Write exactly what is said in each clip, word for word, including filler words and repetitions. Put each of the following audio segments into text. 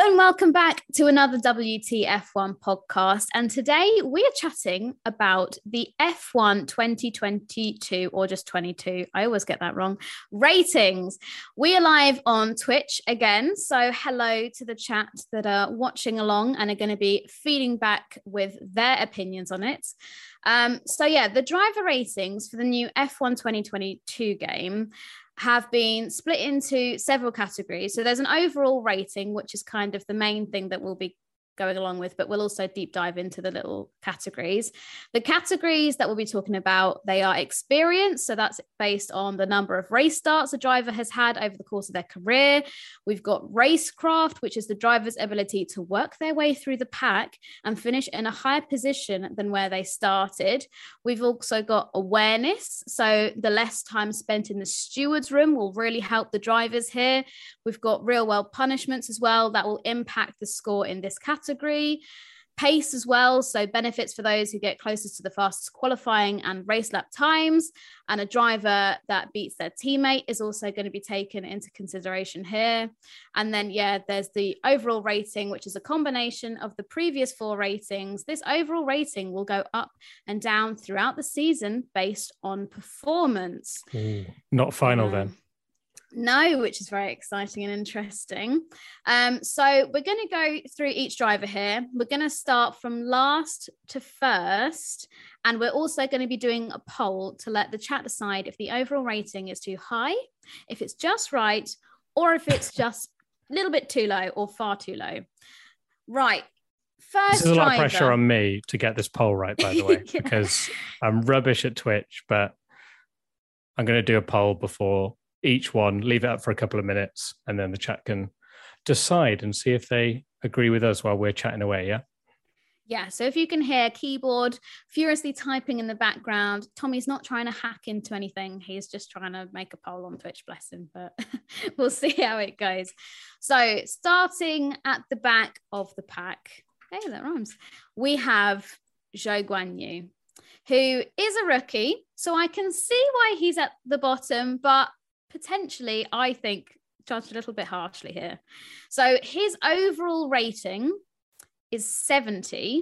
and welcome back to another W T F one podcast. And today we are chatting about the F one twenty twenty-two, or just twenty-two, I always get that wrong, ratings. We are live on Twitch again, so hello to the chat that are watching along and are going to be feeding back with their opinions on it. Um, so yeah, the driver ratings for the new F one twenty twenty-two game have been split into several categories. So there's an overall rating, which is kind of the main thing that we'll be going along with, but we'll also deep dive into the little categories. The categories that we'll be talking about, they are experience. So that's based on the number of race starts a driver has had over the course of their career. We've got racecraft, which is the driver's ability to work their way through the pack and finish in a higher position than where they started. We've also got awareness. So the less time spent in the steward's room will really help the drivers here. We've got real world punishments as well that will impact the score in this category. Category. Pace as well, so benefits for those who get closest to the fastest qualifying and race lap times, and a driver that beats their teammate is also going to be taken into consideration here. And then yeah, there's the overall rating, which is a combination of the previous four ratings. This overall rating will go up and down throughout the season based on performance. Ooh, not final um, then. No, which is very exciting and interesting. Um, so we're going to go through each driver here. We're going to start from last to first, and we're also going to be doing a poll to let the chat decide if the overall rating is too high, if it's just right, or if it's just a little bit too low or far too low. Right. First This is a driver. lot of pressure on me to get this poll right, by the way, yeah. because I'm rubbish at Twitch, but I'm going to do a poll before each one, leave it up for a couple of minutes, and then the chat can decide and see if they agree with us while we're chatting away, yeah? Yeah, so if you can hear keyboard furiously typing in the background, Tommy's not trying to hack into anything. He's just trying to make a poll on Twitch, bless him, but we'll see how it goes. So starting at the back of the pack, hey, that rhymes, we have Zhou Guanyu, who is a rookie, so I can see why he's at the bottom, but potentially, I think, judged a little bit harshly here. So his overall rating is seventy,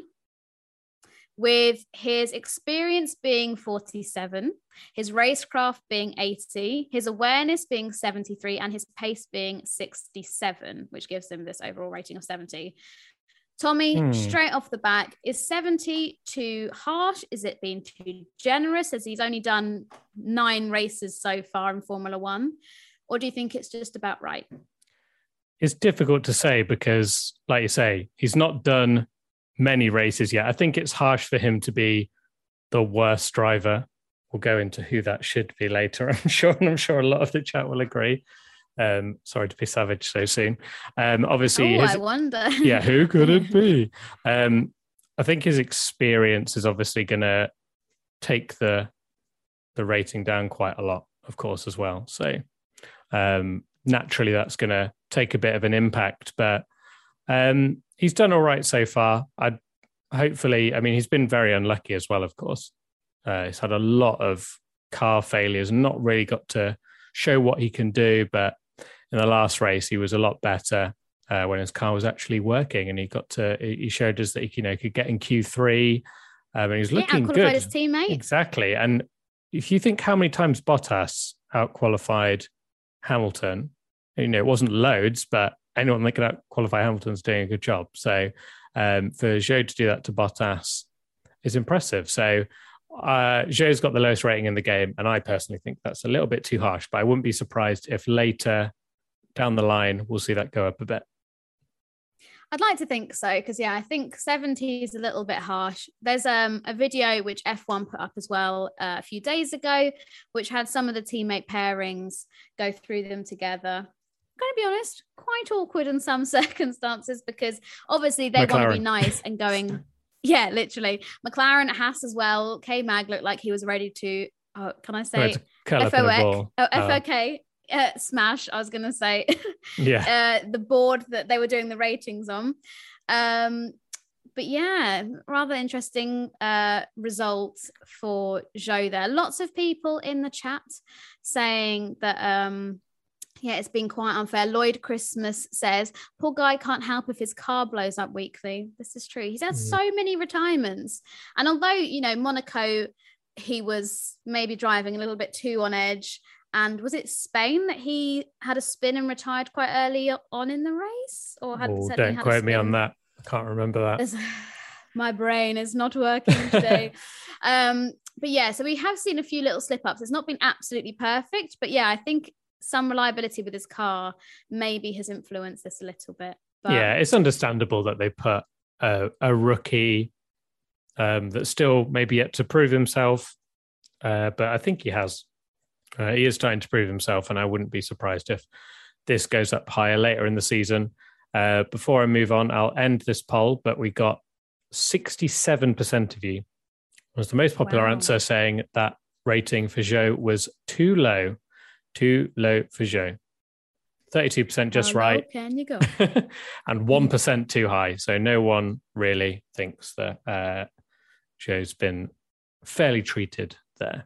with his experience being forty-seven, his racecraft being eighty, his awareness being seventy-three, and his pace being sixty-seven, which gives him this overall rating of seventy. Tommy, hmm. straight off the back, is seventy too harsh? Is it being too generous as he's only done nine races so far in Formula One? Or do you think it's just about right? It's difficult to say because, like you say, he's not done many races yet. I think it's harsh for him to be the worst driver. We'll go into who that should be later, I'm sure, and I'm sure a lot of the chat will agree. Um, sorry to be savage so soon. Um, obviously, oh, his, I wonder. yeah, who could it be? Um, I think his experience is obviously going to take the the rating down quite a lot, of course, as well. So um, naturally, that's going to take a bit of an impact. But um, he's done all right so far. I hopefully, I mean, he's been very unlucky as well, of course. Uh, he's had a lot of car failures and not really got to show what he can do, but in the last race, he was a lot better uh, when his car was actually working, and he got to. He showed us that he, you know, could get in Q three, um, and he was looking yeah, good. His teammate. Exactly, and if you think how many times Bottas outqualified Hamilton, you know, it wasn't loads, but anyone that could outqualify Hamilton's doing a good job. So um, for Zhou to do that to Bottas is impressive. So. Uh, Zhou's got the lowest rating in the game, and I personally think that's a little bit too harsh, but I wouldn't be surprised if later down the line we'll see that go up a bit. I'd like to think so, because yeah, I think seventy is a little bit harsh. There's um, a video which F one put up as well uh, a few days ago, which had some of the teammate pairings, go through them together. I'm going to be honest, quite awkward in some circumstances, because obviously they McLaren. want to be nice and going... Yeah, literally. McLaren, Haas as well. K-Mag looked like he was ready to, oh, can I say F O K? Oh, F O K, uh, smash, I was going to say. Yeah. uh, the board that they were doing the ratings on. Um, but yeah, rather interesting uh, results for Zhou there. Lots of people in the chat saying that um, Yeah, it's been quite unfair. Lloyd Christmas says, poor guy can't help if his car blows up weekly. This is true. He's had mm. so many retirements. And although, you know, Monaco, he was maybe driving a little bit too on edge. And was it Spain that he had a spin and retired quite early on in the race? Or had, oh, don't had quote me on that. I can't remember that. There's, my brain is not working today. um, but yeah, so we have seen a few little slip-ups. It's not been absolutely perfect. But yeah, I think some reliability with his car maybe has influenced this a little bit. But yeah, it's understandable that they put a, a rookie um, that's still maybe yet to prove himself. Uh, but I think he has. Uh, he is starting to prove himself, and I wouldn't be surprised if this goes up higher later in the season. Uh, before I move on, I'll end this poll, but we got sixty-seven percent of you. It was the most popular wow. answer, saying that rating for Zhou was too low. Too low for Zhou. thirty-two percent just How right. Low can you go? And one percent too high. So no one really thinks that uh, Zhou's been fairly treated there.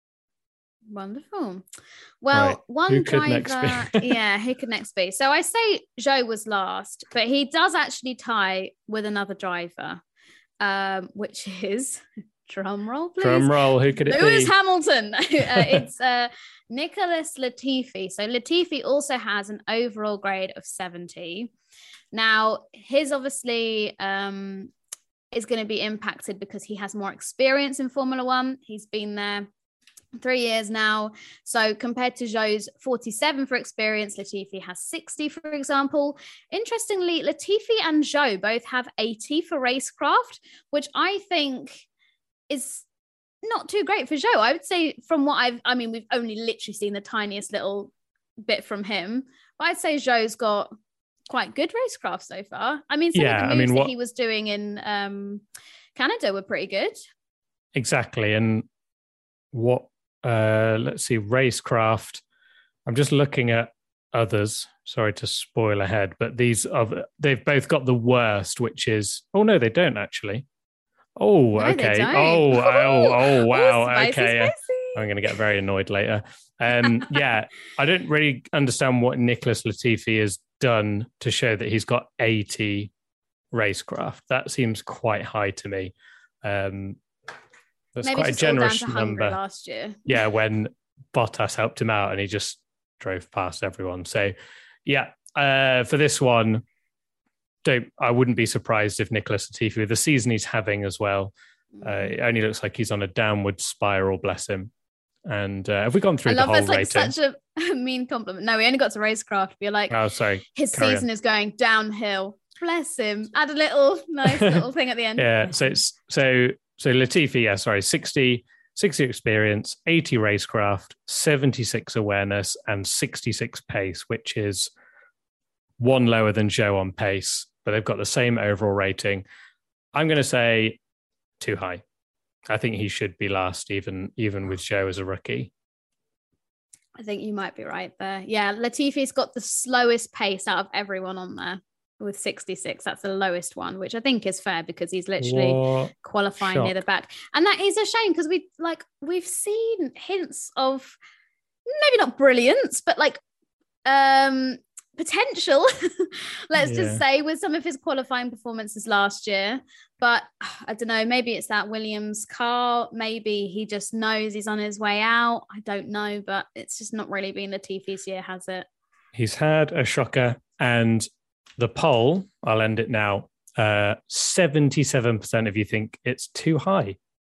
Wonderful. Well, right. one who could driver, next be? yeah, who could next be? So I say Zhou was last, but he does actually tie with another driver, um, which is, drum roll, please. Drum roll, who could it Lewis be? Hamilton. uh, it's uh, Nicholas Latifi. So Latifi also has an overall grade of seventy. Now, his obviously um, is going to be impacted because he has more experience in Formula One. He's been there three years now. So compared to Zhou's forty-seven for experience, Latifi has sixty, for example. Interestingly, Latifi and Zhou both have eighty for racecraft, which I think is not too great for Zhou. I would say from what I've, I mean, we've only literally seen the tiniest little bit from him, but I'd say Zhou's got quite good racecraft so far. I mean, some yeah, of the moves I mean, what... that he was doing in um, Canada were pretty good. Exactly. And what, uh, let's see, racecraft, I'm just looking at others. Sorry to spoil ahead, but these are, they've both got the worst, which is, oh no, they don't actually. Oh, no, okay. Oh, oh, oh, wow. Ooh, spicy, okay. Spicy. I'm going to get very annoyed later. Um, yeah, I don't really understand what Nicholas Latifi has done to show that he's got eighty racecraft. That seems quite high to me. Um, that's Maybe quite a generous number. Last year. Yeah, when Bottas helped him out and he just drove past everyone. So, yeah, uh, for this one, don't I wouldn't be surprised if Nicholas Latifi, with the season he's having as well, uh, it only looks like he's on a downward spiral, bless him. And uh, have we gone through I love the whole that's like rating? Such a mean compliment. No, we only got to racecraft. You're like, oh, sorry. His Carry season on. is going downhill. Bless him. Add a little nice little thing at the end. Yeah. So it's so so Latifi. Yeah. Sorry. sixty, sixty experience, eighty racecraft, seventy-six awareness, and sixty-six pace, which is one lower than Zhou on pace, but they've got the same overall rating. I'm going to say too high. I think he should be last, even even with Zhou as a rookie. I think you might be right there. Yeah, Latifi's got the slowest pace out of everyone on there with sixty-six. That's the lowest one, which I think is fair because he's literally what? qualifying Shock. near the back. And that is a shame because we like we've seen hints of maybe not brilliance, but like um potential, let's yeah. just say, with some of his qualifying performances last year. But I don't know, maybe it's that Williams car. Maybe he just knows he's on his way out. I don't know, but it's just not really been Latifi's year, has it? He's had a shocker. And the poll, I'll end it now, uh, seventy-seven percent of you think it's too high.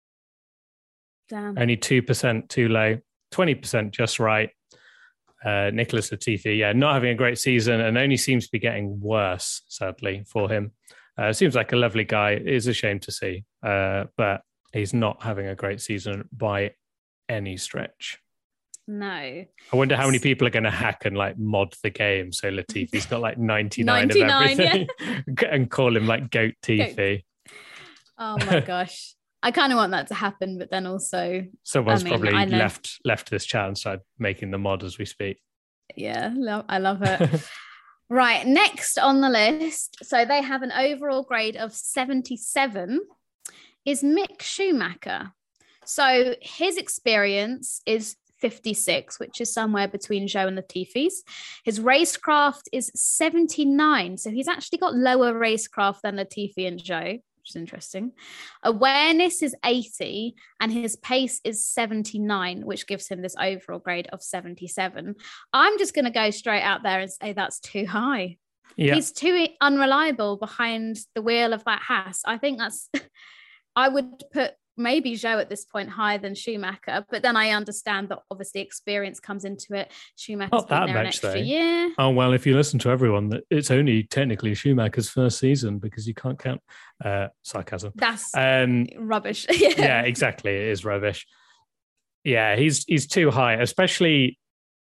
Damn. Only two percent too low, twenty percent just right. Uh, Nicholas Latifi, yeah, not having a great season and only seems to be getting worse, sadly, for him. Uh, seems like a lovely guy. It is a shame to see, uh, but he's not having a great season by any stretch. No. I wonder how many people are going to hack and like mod the game. So Latifi's got like ninety-nine, ninety-nine of everything yeah. and call him like Goat Tifi. Oh my gosh. I kind of want that to happen, but then also someone's I mean, probably I know, left left this chat and started making the mod as we speak. Yeah, lo- I love it. Right, next on the list, so they have an overall grade of seventy-seven, is Mick Schumacher. So his experience is fifty-six, which is somewhere between Zhou and Latifi's. His racecraft is seventy-nine. So he's actually got lower racecraft than Latifi and Zhou, which is interesting. Awareness is eighty and his pace is seventy-nine, which gives him this overall grade of seventy-seven. I'm just going to go straight out there and say that's too high. Yeah. He's too unreliable behind the wheel of that Haas. I think that's, I would put maybe Zhou at this point higher than Schumacher, but then I understand that obviously experience comes into it. Schumacher's Not been that there much, an extra though. year. Oh, well, if you listen to everyone, it's only technically Schumacher's first season because you can't count uh, sarcasm. That's um, rubbish. yeah. yeah, exactly. It is rubbish. Yeah, he's he's too high, especially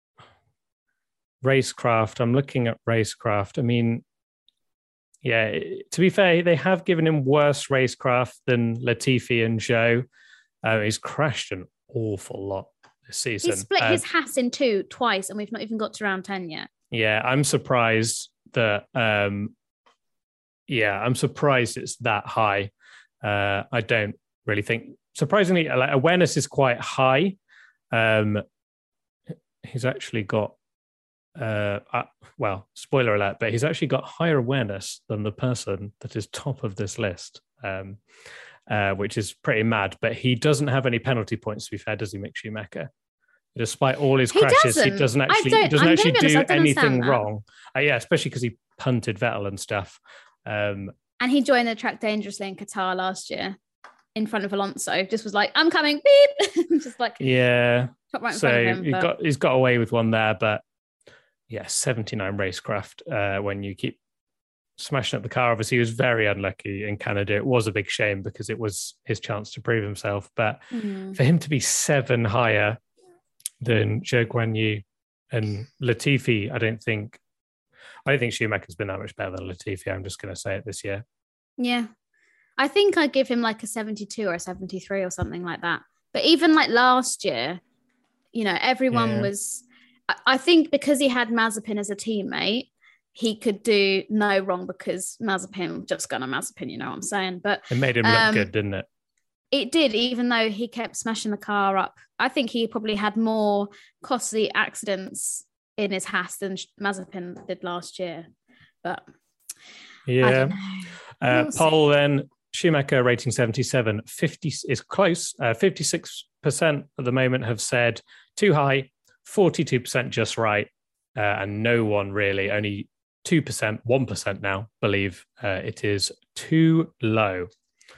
racecraft. I'm looking at racecraft. I mean, yeah, to be fair, they have given him worse racecraft than Latifi and Zhou. Uh, he's crashed an awful lot this season. He split uh, his Haas in two twice, and we've not even got to round ten yet. Yeah, I'm surprised that. Um, yeah, I'm surprised it's that high. Uh, I don't really think. Surprisingly, like, awareness is quite high. Um, he's actually got. Uh, uh, well, spoiler alert, but he's actually got higher awareness than the person that is top of this list, um, uh, which is pretty mad. But he doesn't have any penalty points, to be fair, does he, Mick Schumacher? Despite all his he crashes, doesn't. he doesn't actually, he doesn't actually do anything wrong. Uh, yeah, especially because he punted Vettel and stuff. Um, and he joined the track dangerously in Qatar last year in front of Alonso. Just was like, I'm coming, beep. Just like, yeah. Right in so front of him, he but... got, he's got away with one there, but yeah, seventy-nine racecraft. Uh, when you keep smashing up the car, obviously he was very unlucky in Canada. It was a big shame because it was his chance to prove himself. But mm. for him to be seven higher than Zhou Guanyu and Latifi, I don't think, I don't think Schumacher's been that much better than Latifi. I'm just going to say it this year. Yeah, I think I'd give him like a seventy-two or a seventy-three or something like that. But even like last year, you know, everyone yeah. was. I think because he had Mazepin as a teammate, he could do no wrong because Mazepin just gonna Mazepin, you know what I'm saying? But it made him um, look good, didn't it? It did, even though he kept smashing the car up. I think he probably had more costly accidents in his Haas than Mazepin did last year. But yeah, uh, we'll Paul then Schumacher rating seventy-seven, fifty is close. Uh, fifty-six percent at the moment have said too high. forty-two percent just right, uh, and no one really, only two percent, one percent now believe uh, it is too low.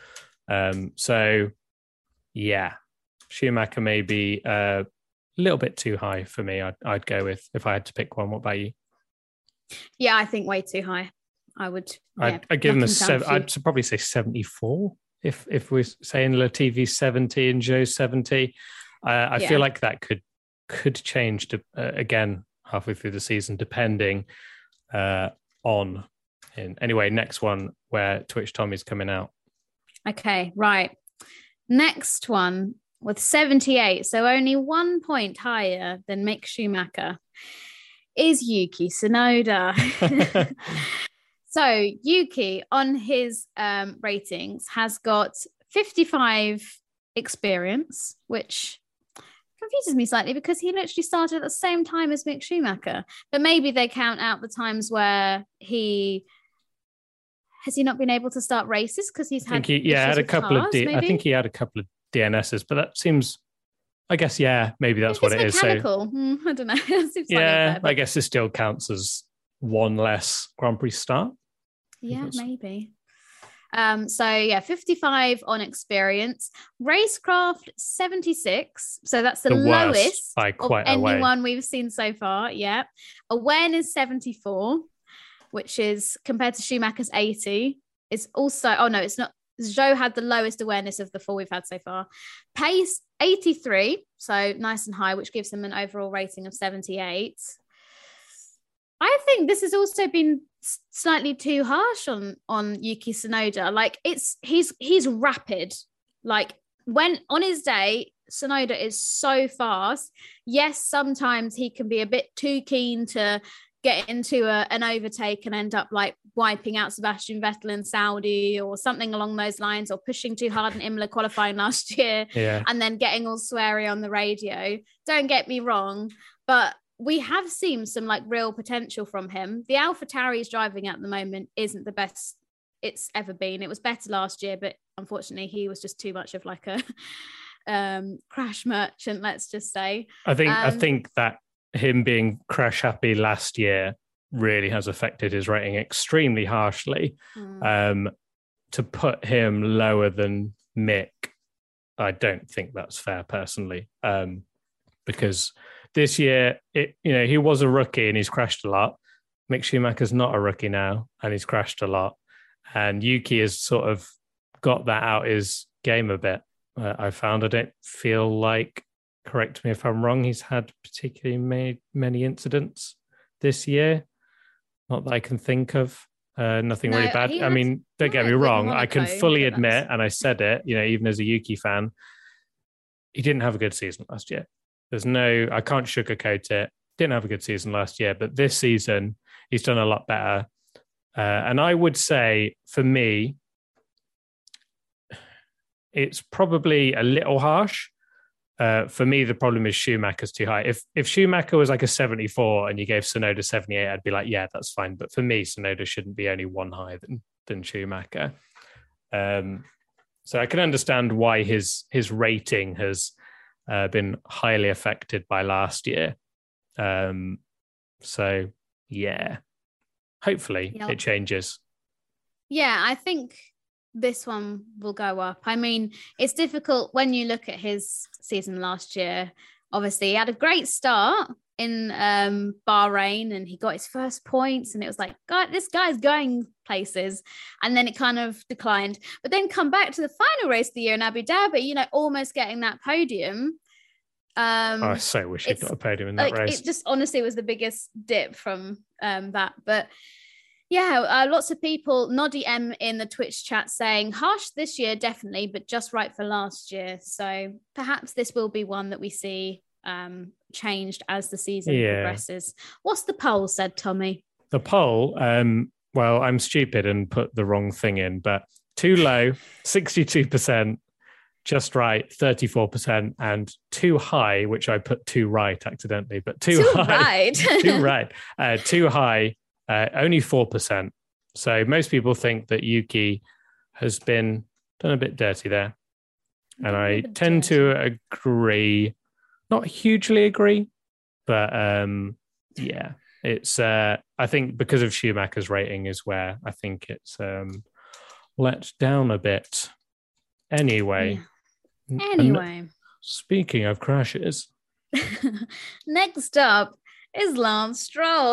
Um, so, yeah, Schumacher may be a little bit too high for me. I'd, I'd go with if I had to pick one. What about you? Yeah, I think way too high. I would. Yeah, I'd, I'd give him a seven. I'd probably say seventy-four if if we're saying Latifi seventy and Zhou seventy. Uh, I yeah. feel like that could. could change to, uh, again halfway through the season, depending uh, on. In. Anyway, next one where Twitch Tommy's coming out. Okay, right. Next one with seventy-eight, so only one point higher than Mick Schumacher, is Yuki Tsunoda. So Yuki on his um, ratings has got fifty-five experience, which confuses me slightly because he literally started at the same time as Mick Schumacher. But maybe they count out the times where he has he not been able to start races because he's had he, yeah had a couple cars, of D- I think he had a couple of D N Ss, but that seems I guess yeah maybe that's what it mechanical. is. So mm, I don't know. It seems yeah, unfair, but... I guess it still counts as one less Grand Prix start. Yeah, maybe. Um, so yeah, fifty-five on experience. Racecraft seventy-six. So that's the, the lowest by quite of a anyone way. We've seen so far. Yeah. Awareness seventy-four, which is compared to Schumacher's eighty. It's also, oh no, it's not. Zhou had the lowest awareness of the four we've had so far. Pace eighty-three, so nice and high, which gives him an overall rating of seventy-eight. I think this has also been slightly too harsh on on Yuki Tsunoda. Like it's he's he's rapid. Like when on his day, Tsunoda is so fast. Yes, sometimes he can be a bit too keen to get into a, an overtake and end up like wiping out Sebastian Vettel in Saudi or something along those lines, or pushing too hard in Imola qualifying last year, yeah. and then getting all sweary on the radio. Don't get me wrong, but we have seen some like real potential from him. The AlphaTauri he's driving at the moment isn't the best it's ever been. It was better last year, but unfortunately he was just too much of like a um crash merchant, let's just say. I think um, I think that him being crash happy last year really has affected his rating extremely harshly. mm. Um to put him lower than Mick, I don't think that's fair personally. Um because this year it you know he was a rookie and he's crashed a lot. Mick Schumacher's not a rookie now and he's crashed a lot, and Yuki has sort of got that out his game a bit. Uh, I found I don't feel like, correct me if I'm wrong, he's had particularly many, many incidents this year. Not that I can think of. Uh, nothing No, really bad. he I had- mean, don't get me with wrong. I can Monaco, fully but admit, that's- and I said it, you know, even as a Yuki fan, he didn't have a good season last year. There's no, I can't sugarcoat it. Didn't have a good season last year, but this season he's done a lot better. Uh, and I would say, for me, it's probably a little harsh. Uh, for me, the problem is Schumacher's too high. If if Schumacher was like a seventy-four and you gave Tsunoda seventy-eight, I'd be like, yeah, that's fine. But for me, Tsunoda shouldn't be only one higher than than Schumacher. Um, so I can understand why his his rating has uh, been highly affected by last year. Um, so yeah, hopefully Yep. it changes. Yeah, I think this one will go up. I mean, it's difficult when you look at his season last year. Obviously, he had a great start in um, Bahrain and he got his first points and it was like, God, this guy's going places. And then it kind of declined. But then come back to the final race of the year in Abu Dhabi, you know, almost getting that podium. Um, Oh, I so wish he it's got a podium in that like, race. it just honestly was the biggest dip from um, that. But yeah, uh, lots of people, Noddy M in the Twitch chat saying harsh this year, definitely, but just right for last year. So perhaps this will be one that we see um, changed as the season Yeah. progresses. What's the poll said, Tommy? The poll, um, well, I'm stupid and put the wrong thing in, but too low, sixty-two percent, just right, thirty-four percent, and too high, which I put too right accidentally, but too, Too high. right. too right. Uh, too high, uh, only four percent. So most people think that Yuki has been done a bit dirty there. And I tend to agree, not hugely agree, but um, yeah, it's, uh, I think because of Schumacher's rating is where I think it's um, let down a bit. Anyway. Yeah. Anyway. And speaking of crashes. Next up is Lance Stroll.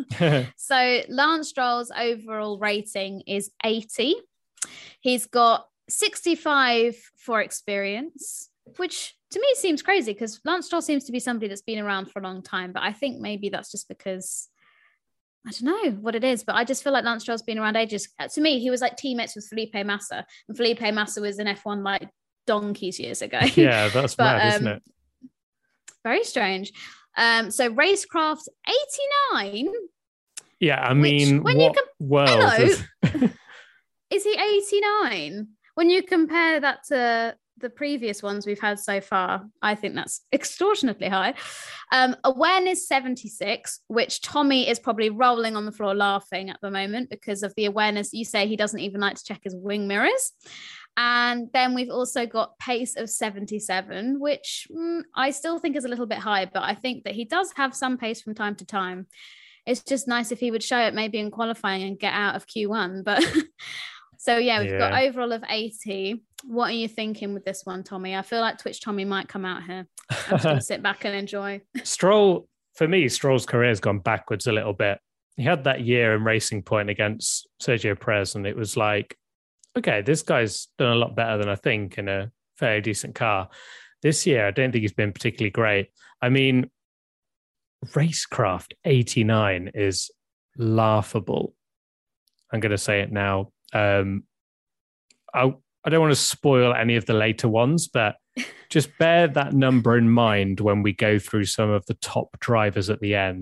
So Lance Stroll's overall rating is eighty. He's got sixty-five for experience, which to me seems crazy because Lance Stroll seems to be somebody that's been around for a long time. But I think maybe that's just because, I don't know what it is, but I just feel like Lance Stroll's been around ages. To me, he was like teammates with Felipe Massa, and Felipe Massa was in F one like donkeys years ago. Yeah, that's but, mad, um, isn't it? Very strange. Um, so Racecraft eighty-nine. Yeah, I which, mean, when what you com- world Hello. is... Is he eighty-nine? When you compare that to the previous ones we've had so far, I think that's extortionately high. Um, awareness seventy-six, which Tommy is probably rolling on the floor laughing at the moment because of the awareness. You say he doesn't even like to check his wing mirrors. And then we've also got pace of seventy-seven, which mm, I still think is a little bit high, but I think that he does have some pace from time to time. It's just nice if he would show it maybe in qualifying and get out of Q one. But so, yeah, we've Yeah. got overall of eighty. What are you thinking with this one, Tommy? I feel like Twitch Tommy might come out here. I'm just going to sit back and enjoy. Stroll, for me, Stroll's career has gone backwards a little bit. He had that year in Racing Point against Sergio Perez, and it was like, okay, this guy's done a lot better than I think in a fairly decent car. This year, I don't think he's been particularly great. I mean, Racecraft eighty-nine is laughable. I'm going to say it now. Um, I, I don't want to spoil any of the later ones, but just bear that number in mind when we go through some of the top drivers at the end.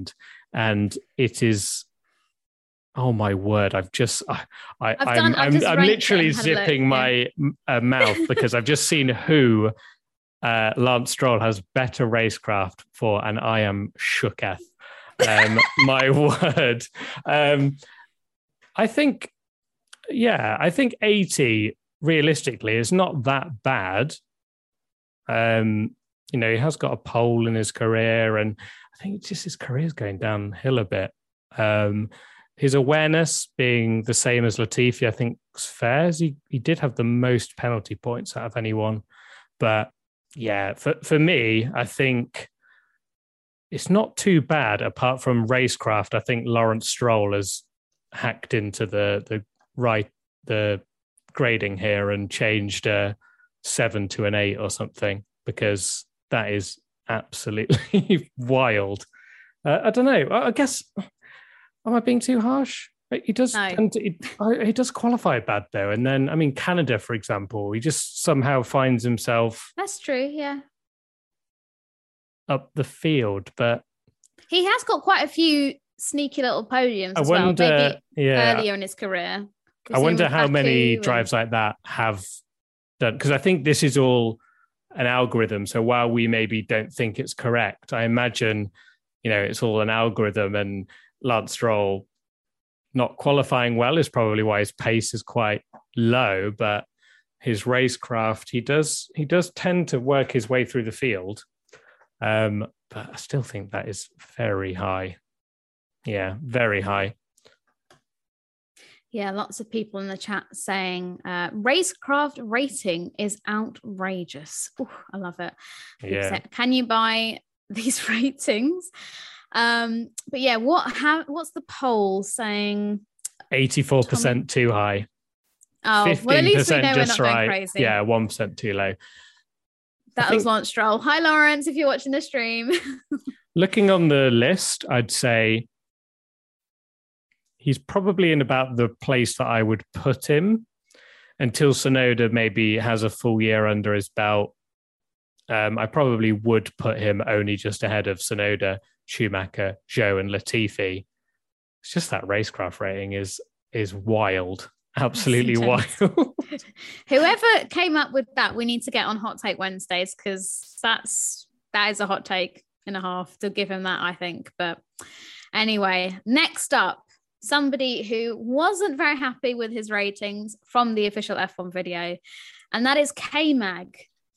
and it is. Oh my word! I've just I, I I've I'm done- I've I'm, just I'm ranked it literally and had a look, zipping yeah. my uh, mouth because I've just seen who uh, Lance Stroll has better racecraft for, and I am shooketh. Um, my word. Um, I think, yeah, I think eighty realistically is not that bad. Um, you know, he has got a pole in his career, and I think just his career's going downhill a bit. Um, his awareness being the same as Latifi, I think, is fair. As he, he did have the most penalty points out of anyone. But yeah, for, for me, I think it's not too bad apart from racecraft. I think Lawrence Stroll has hacked into the the right the grading here and changed a seven to an eight or something, because that is absolutely wild. Uh, I don't know. I guess, am I being too harsh? He does No. tend to, he, he does qualify bad though, and then I mean Canada, for example, he just somehow finds himself That's true, yeah. up the field. But He has got quite a few sneaky little podiums I as wonder, well, maybe yeah, earlier in his career. We've I seen wonder with how Baku many and- drives like that have done, because I think this is all an algorithm. So while we maybe don't think it's correct, I imagine, you know, it's all an algorithm, and Lance Stroll not qualifying well is probably why his pace is quite low, but his racecraft, he does he does tend to work his way through the field. Um, but I still think that is very high. Yeah, very high. Yeah, lots of people in the chat saying uh, racecraft rating is outrageous. Ooh, I love it. People Yeah. say, can you buy these ratings? Um, but yeah, what how what's the poll saying? eighty-four percent too high. Oh, well, at least we know we're just not right. going crazy. Yeah, one percent too low. That I was think- Lance Stroll. Hi, Lawrence, if you're watching the stream. Looking on the list, I'd say he's probably in about the place that I would put him until Tsunoda maybe has a full year under his belt. Um, I probably would put him only just ahead of Tsunoda, Schumacher, Zhou, and Latifi. It's just that racecraft rating is is wild, absolutely wild. Whoever came up with that, we need to get on Hot Take Wednesdays, because that's that is a hot take and a half to give him that, I think. But anyway, next up, somebody who wasn't very happy with his ratings from the official F one video, and that is K-Mag.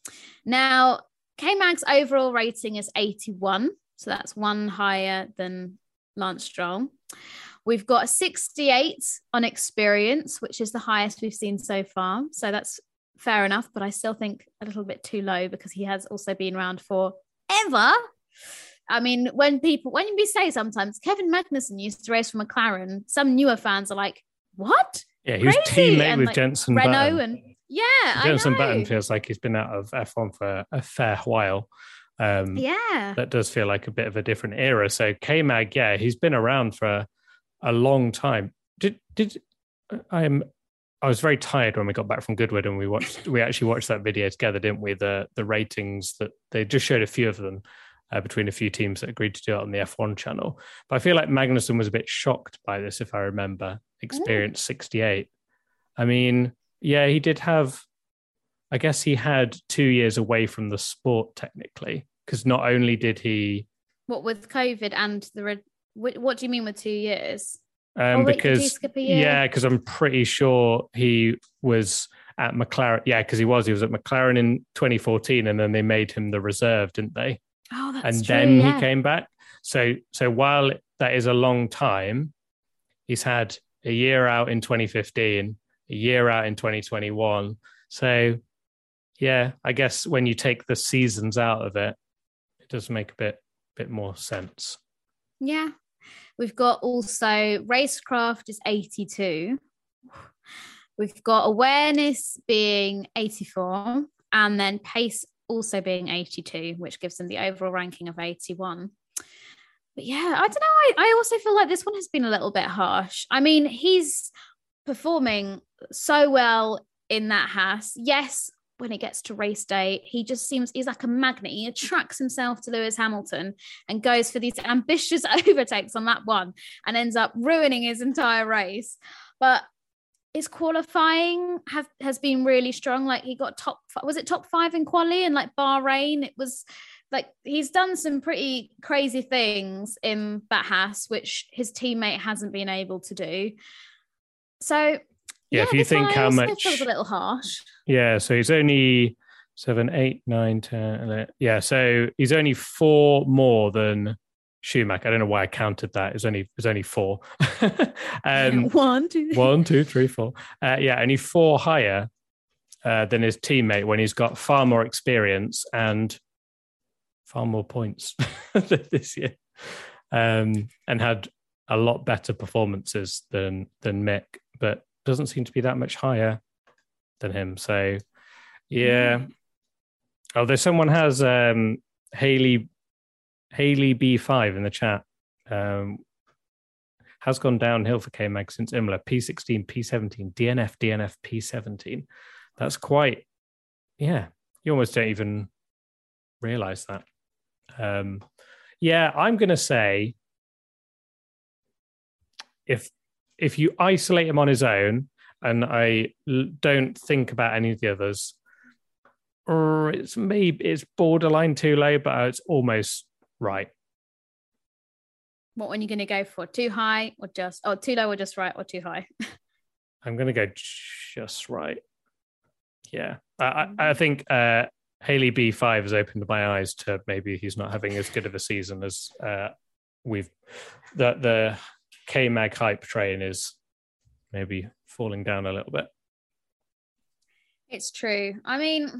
Now, K-Mag's overall rating is eighty-one, so that's one higher than Lance Stroll. We've got a sixty-eight on experience, which is the highest we've seen so far. So that's fair enough, but I still think a little bit too low, because he has also been around forever. I mean, when people, when we say sometimes Kevin Magnussen used to race for McLaren, some newer fans are like, what? Yeah, he was Crazy. teammate And with like Jenson Renault Button. and yeah, Jenson I know. Button feels like he's been out of F one for a fair while. Um, yeah. That does feel like a bit of a different era. So K-Mag, yeah, he's been around for a, a long time. Did did I am I was very tired when we got back from Goodwood and we watched we actually watched that video together, didn't we? The the ratings that they just showed a few of them uh, between a few teams that agreed to do it on the F one channel. But I feel like Magnussen was a bit shocked by this, if I remember. Experience mm. sixty-eight. I mean, yeah, he did have. I guess he had two years away from the sport technically, because not only did he. What with COVID and the. Re- what do you mean with two years? Um, oh, wait, because did he skip a year? Yeah, because I'm pretty sure he was at McLaren. Yeah, because he was. He was at McLaren in twenty fourteen, and then they made him the reserve, didn't they? Oh, that's and true. then yeah. he came back. So, so while that is a long time, he's had a year out in twenty fifteen, a year out in twenty twenty-one. So, yeah, I guess when you take the seasons out of it, it does make a bit, bit more sense. Yeah. We've got also racecraft is eighty-two. We've got awareness being eighty-four, and then pace also being eighty-two, which gives them the overall ranking of eighty-one. But yeah, I don't know. I, I also feel like this one has been a little bit harsh. I mean, he's performing so well in that Haas. Yes, when it gets to race day, he just seems, he's like a magnet. He attracts himself to Lewis Hamilton and goes for these ambitious overtakes on that one and ends up ruining his entire race. But his qualifying have has been really strong. Like he got top, was it top five in quali? And like Bahrain, it was like, he's done some pretty crazy things in that Haas, which his teammate hasn't been able to do. So yeah, yeah if you think how much, it feels a little harsh. Yeah, so he's only seven, eight, nine, ten, eleven. Yeah, so he's only four more than Schumacher. I don't know why I counted that. It's only it's only four. um, one, two, one, two, three, four. Uh, yeah, only four higher uh, than his teammate when he's got far more experience and far more points this year, um, and had a lot better performances than than Mick, but doesn't seem to be that much higher than him. So, yeah. Mm. Although someone has um, Haley Haley B five in the chat, um, has gone downhill for K-Mag since Imola. P sixteen, P seventeen, D N F, D N F, P seventeen. That's quite, yeah. You almost don't even realise that. Um, yeah, I'm going to say if if you isolate him on his own, and I don't think about any of the others, or it's maybe it's borderline too low, but it's almost right. What one are you going to go for? Too high or just, or too low or just right, or too high? I'm going to go just right. Yeah, I, I think uh, Haley B five has opened my eyes to maybe he's not having as good of a season as uh, we've. The the K-Mag hype train is maybe falling down a little bit. It's true. I mean,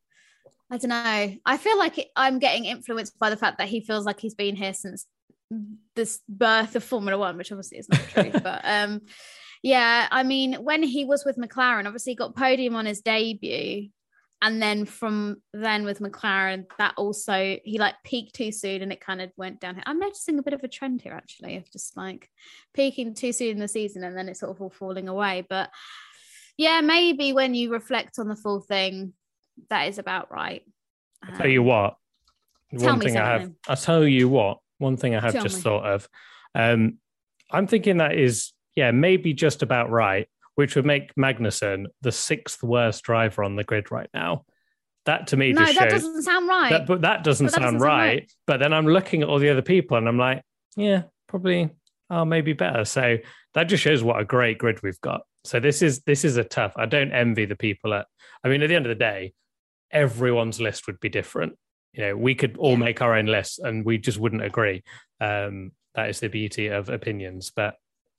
I don't know. I feel like it, I'm getting influenced by the fact that he feels like he's been here since this birth of Formula One, which obviously is not true. But um, yeah, I mean, when he was with McLaren, obviously he got podium on his debut. And then from then with McLaren, that also, he like peaked too soon and it kind of went down. I'm noticing a bit of a trend here, actually, of just like peaking too soon in the season and then it's sort of all falling away. But yeah, maybe when you reflect on the full thing, that is about right. I'll tell you what. Tell one me thing something. I have, I'll tell you what, one thing I have Tell just me. thought of. Um, I'm thinking that is, yeah, maybe just about right, which would make Magnussen the sixth worst driver on the grid right now. That to me no, just that shows... doesn't sound right. That, but that doesn't, but that sound, doesn't right. sound right. But then I'm looking at all the other people and I'm like, yeah, probably are maybe better. So that just shows what a great grid we've got. So this is this is a tough. I don't envy the people at. I mean, at the end of the day, everyone's list would be different. You know, we could all yeah. make our own lists and we just wouldn't agree. Um, that is the beauty of opinions. But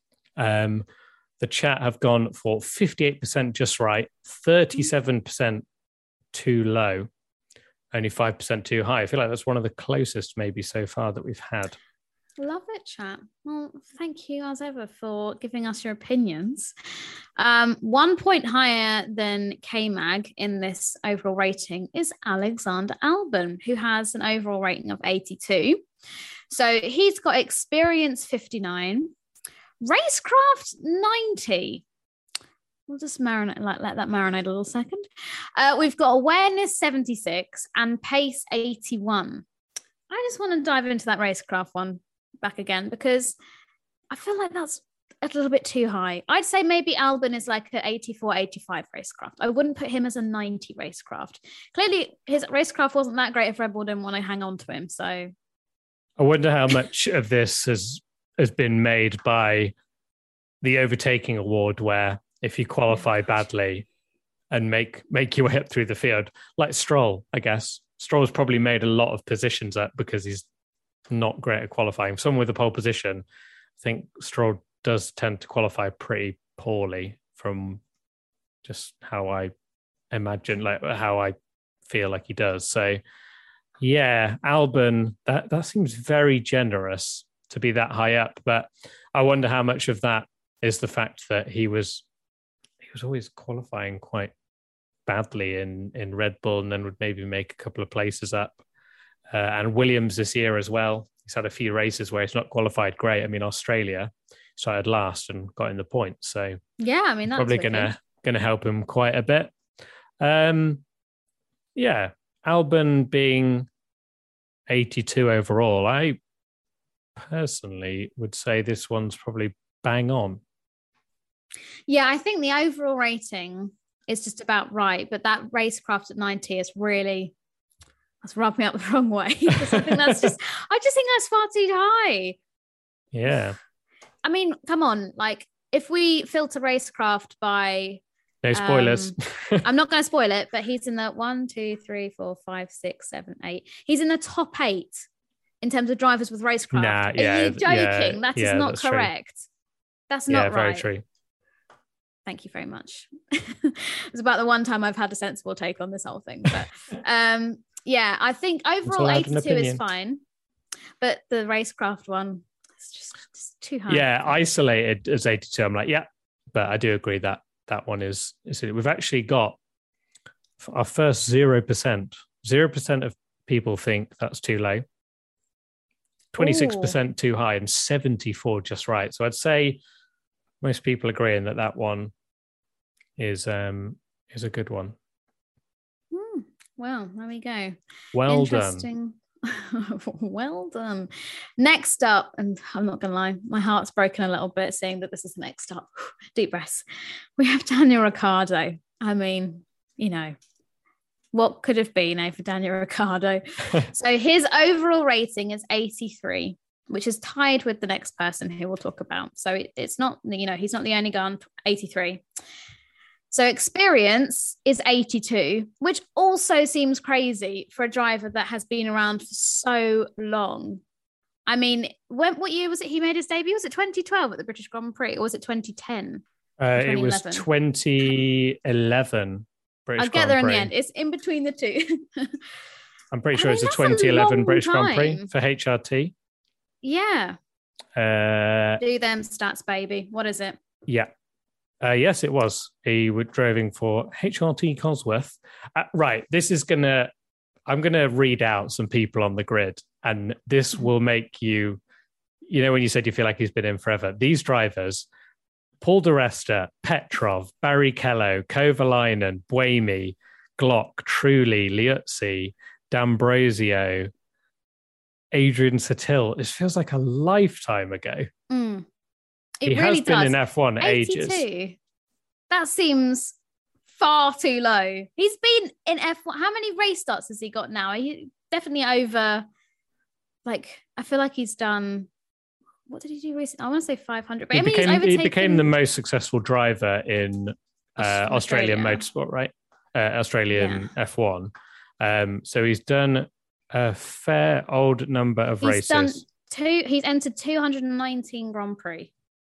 um, the chat have gone for fifty-eight percent just right, thirty-seven percent too low, only five percent too high. I feel like that's one of the closest maybe so far that we've had. Love it, chat. Well, thank you as ever for giving us your opinions. Um, one point higher than K-Mag in this overall rating is Alexander Albon, who has an overall rating of eighty-two. So he's got experience fifty-nine, racecraft ninety. We'll just marinate, let, let that marinate a little second. Uh, we've got awareness seventy-six and pace eighty-one. I just want to dive into that racecraft one back again because I feel like that's a little bit too high. I'd say maybe Albon is like an eighty-four, eighty-five racecraft. I wouldn't put him as a ninety racecraft. Clearly, his racecraft wasn't that great if Red Bull didn't want to hang on to him. So I wonder how much of this has has been made by the overtaking award, where if you qualify badly and make make your way up through the field, like Stroll, I guess. Stroll's probably made a lot of positions up because he's not great at qualifying. Someone with a pole position, I think Stroll does tend to qualify pretty poorly from just how I imagine, like how I feel like he does. So yeah, Albon, that, that seems very generous to be that high up. But I wonder how much of that is the fact that he was he was always qualifying quite badly in, in Red Bull and then would maybe make a couple of places up. Uh, and Williams this year as well. He's had a few races where he's not qualified great. I mean, Australia started last and got in the points. So yeah, I mean, that's probably okay. gonna gonna help him quite a bit. Um, yeah, Albon being eighty-two overall, I personally would say this one's probably bang on. Yeah, I think the overall rating is just about right, but that racecraft at ninety is really, that's rubbed me up the wrong way. Because I think that's just, I just think that's far too high. Yeah. I mean, come on, like if we filter racecraft by, no spoilers. Um, I'm not going to spoil it, but he's in the one, two, three, four, five, six, seven, eight. He's in the top eight in terms of drivers with racecraft. Nah, Are yeah, you joking? yeah, that is yeah, not that's correct. True. That's yeah, not very right. true. Thank you very much. It's about the one time I've had a sensible take on this whole thing. But um, yeah, I think overall eighty-two is fine. But the racecraft one, it's just, just too high. Yeah, isolated as eighty-two, I'm like, yeah. But I do agree that that one is, is we've actually got our first zero percent. zero percent of people think that's too low. twenty-six percent Ooh. Too high and seventy-four just right. So I'd say most people agreeing that that one is um is a good one. Mm, well, there we go. Well Interesting. done. Well done. Next up, and I'm not gonna lie, my heart's broken a little bit seeing that this is next up. Deep breaths. We have Daniel Ricciardo. I mean, you know, what could have been eh, for Daniel Ricciardo? So his overall rating is eighty-three, which is tied with the next person who we'll talk about. So it, it's not, you know, he's not the only guy on eighty-three. So experience is eighty-two, which also seems crazy for a driver that has been around for so long. I mean, when, what year was it he made his debut? Was it twenty twelve at the British Grand Prix, or was it twenty ten? Uh, it was twenty eleven. British I'll get Grand there in Prix. the end. It's in between the two. I'm pretty sure I mean, it's a twenty eleven British time. Grand Prix for H R T. Yeah. Uh, Do them stats, baby. What is it? Yeah. Uh, yes, it was. He was driving for H R T Cosworth. Uh, right. This is going to, I'm going to read out some people on the grid, and this will make you, you know, when you said you feel like he's been in forever, these drivers, Paul di Resta, Petrov, Barrichello, Kovalainen, Buemi, Glock, Trulli, Liuzzi, D'Ambrosio, Adrian Sutil. It feels like a lifetime ago. Mm. It he really has been does. in F one eighty-two. Ages. That seems far too low. He's been in F one. How many race starts has he got now? He definitely over, like, I feel like he's done, what did he do recently? I want to say five hundred. But he, I mean, became, he's overtaken... he became the most successful driver in uh, Australia. Australian motorsport, right? Uh, Australian yeah. F one. Um, so he's done a fair old number of he's races. Done two, he's entered two hundred nineteen Grand Prix.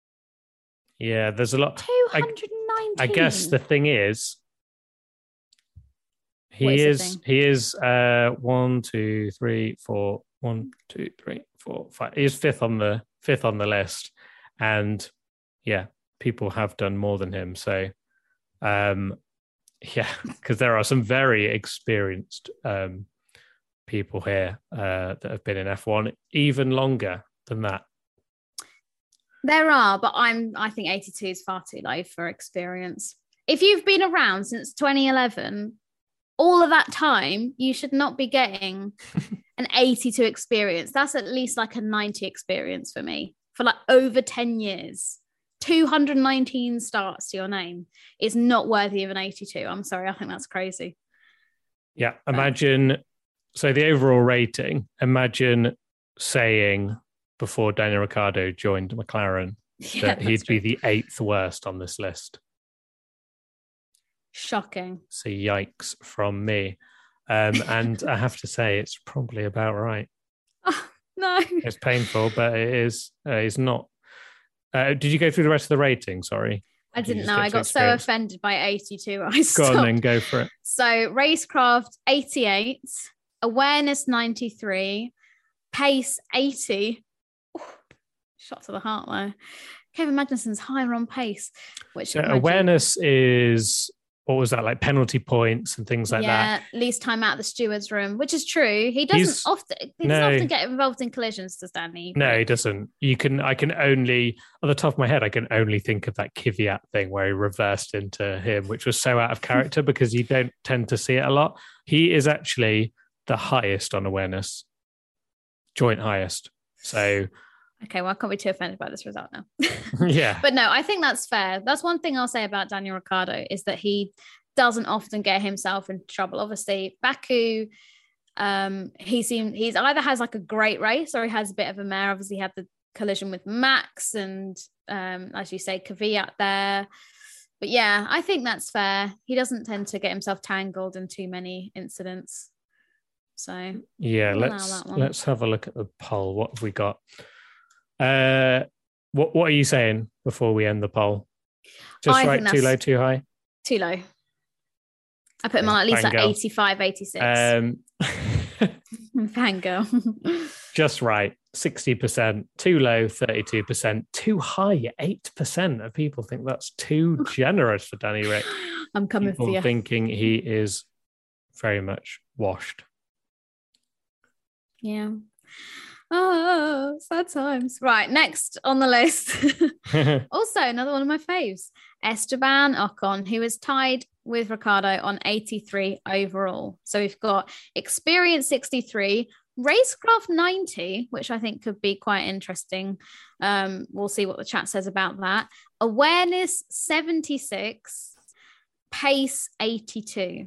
Yeah, there's a lot. two hundred nineteen. I, I guess the thing is, he is he is uh one, two, three, four, one, two, three, four, five. He's fifth on the fifth on the list, and yeah, people have done more than him. So, um, yeah, because there are some very experienced um people here uh that have been in F one even longer than that. There are, but I'm. I think eighty-two is far too low for experience. If you've been around since twenty eleven, all of that time, you should not be getting an eighty-two experience. That's at least like a ninety experience for me. For like over ten years, two hundred nineteen starts to your name is not worthy of an eighty-two. I'm sorry, I think that's crazy. Yeah, imagine. So the overall rating. Imagine saying, before Daniel Ricciardo joined McLaren, yeah, that he'd true. be the eighth worst on this list. Shocking. So yikes from me. Um, and I have to say, it's probably about right. Oh, no. It's painful, but it is. Uh, it's not. Uh, did you go through the rest of the rating? Sorry. I didn't know. I got so offended by eighty-two. I stopped. Go on then, go for it. So racecraft eighty-eight, awareness ninety-three, pace eighty. Shot to the heart there. Kevin Magnussen's higher on pace, which so awareness is what was that, like penalty points and things like yeah, that. least time out of the steward's room, which is true. He doesn't He's- often he no. doesn't often get involved in collisions, does Danny? No, But- he doesn't. You can, I can only, on the top of my head, I can only think of that Kvyat thing where he reversed into him, which was so out of character because you don't tend to see it a lot. He is actually the highest on awareness, joint highest. So, Okay, well, I can't be too offended by this result now. yeah. But no, I think that's fair. That's one thing I'll say about Daniel Ricciardo is that he doesn't often get himself into trouble. Obviously, Baku, um, he seemed he's either has like a great race or he has a bit of a mare. Obviously, he had the collision with Max and, um, as you say, Kvyat there. But yeah, I think that's fair. He doesn't tend to get himself tangled in too many incidents. So Yeah, I'll allow let's that one. let's have a look at the poll. What have we got? Uh, what what are you saying before we end the poll? Just I right, think too that's- low, too high. Too low. I put him on at least like Fangirl. eighty-five, eighty-six. Um, Fangirl. just right, sixty percent. Too low, thirty-two percent. Too high, eight percent of people think that's too generous for Danny Ric. I'm coming People for you. thinking he is very much washed. Yeah. Oh, sad times. Right, next on the list. Also, another one of my faves, Esteban Ocon, who is tied with Ricciardo on eighty-three overall. So we've got experience sixty-three, racecraft ninety, which I think could be quite interesting. Um, we'll see what the chat says about that. Awareness seventy-six, pace eighty-two.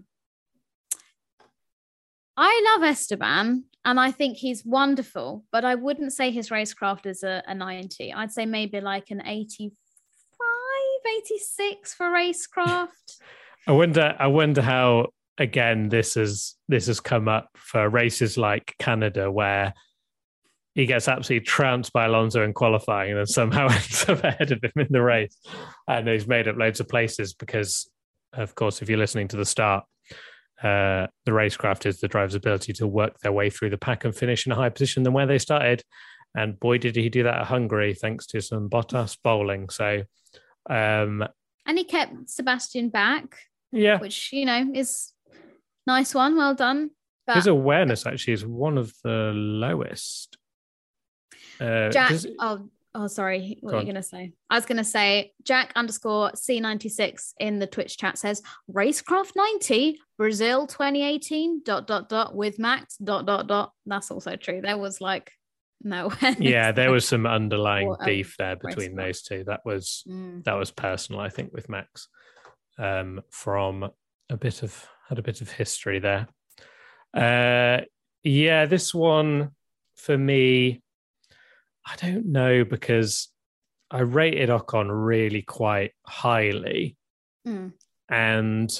I love Esteban and I think he's wonderful, but I wouldn't say his racecraft is a, a ninety. I'd say maybe like an eighty-five, eighty-six for racecraft. I wonder. I wonder how again this is this has come up for races like Canada, where he gets absolutely trounced by Alonso in qualifying, and then somehow ends up ahead of him in the race, and he's made up loads of places because, of course, if you're listening to the start, uh, the racecraft is the driver's ability to work their way through the pack and finish in a higher position than where they started. And boy, did he do that at Hungary, thanks to some Bottas bowling. So, um, and he kept Sebastian back, yeah, which, you know, is nice one. Well done. But his awareness actually is one of the lowest. Uh, Jack, does- oh, oh, sorry. What Go are on. you going to say? I was going to say Jack underscore C ninety-six in the Twitch chat says racecraft ninety, Brazil twenty eighteen, dot, dot, dot, with Max, dot, dot, dot. That's also true. There was like no. yeah, there was some underlying Or, um, beef there between racecraft. those two. That was Mm. that was personal, I think, with Max, um, from a bit of had a bit of history there. Uh, yeah, this one for me, I don't know because I rated Ocon really quite highly, Mm. and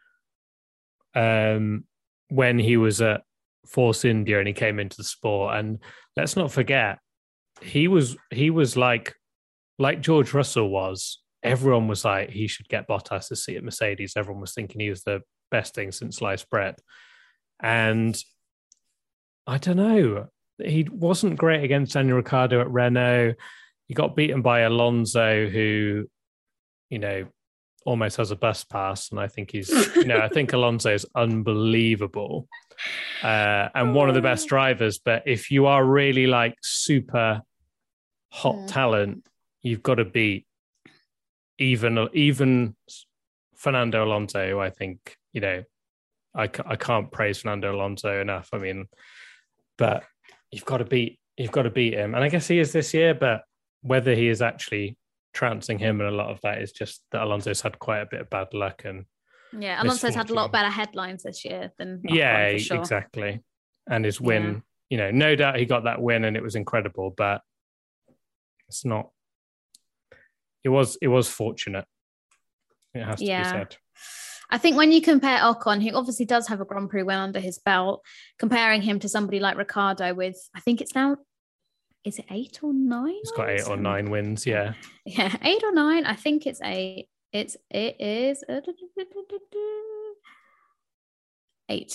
um, when he was at Force India and he came into the sport, and let's not forget, he was he was like like George Russell was. Everyone was like, he should get Bottas a seat at Mercedes. Everyone was thinking he was the best thing since sliced bread. And I don't know, he wasn't great against Daniel Ricciardo at Renault. He got beaten by Alonso, who, you know, almost has a bus pass. And I think he's, you know, I think Alonso is unbelievable uh, and one of the best drivers. But if you are really like super hot Mm. talent, you've got to beat even even Fernando Alonso, who I think, you know, I, ca- I can't praise Fernando Alonso enough. I mean, but you've got to beat you've got to beat him, and I guess he is this year. But whether he is actually trouncing him, and a lot of that is just that Alonso's had quite a bit of bad luck, and Yeah, Alonso's had a lot misfortune. better headlines this year than Ocon, yeah, for sure. exactly. And his win, Yeah. you know, no doubt he got that win, and it was incredible. But it's not. It was it was fortunate. It has to Yeah. be said. I think when you compare Ocon, who obviously does have a Grand Prix win under his belt, comparing him to somebody like Ricciardo with, I think it's now, is it eight or nine? He's got eight wins? or nine wins. Yeah. Yeah, eight or nine. I think it's eight. It's it is eight.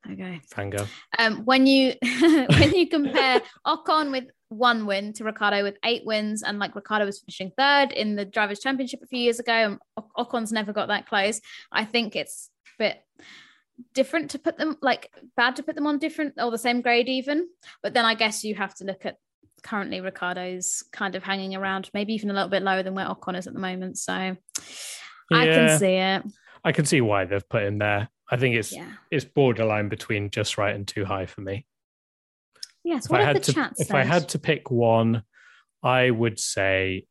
Okay. Fangirl. Um, when you when you compare Ocon with one win to Ricciardo with eight wins, and like Ricciardo was finishing third in the Drivers' Championship a few years ago, and Ocon's never got that close. I think it's a bit different to put them, like bad to put them on different or the same grade even. But then I guess you have to look at currently Ricciardo's kind of hanging around, maybe even a little bit lower than where Ocon is at the moment. So yeah, I can see it. I can see why they've put him there. I think it's yeah. it's borderline between just right and too high for me. Yes, what if the chat If I had to pick one, I would say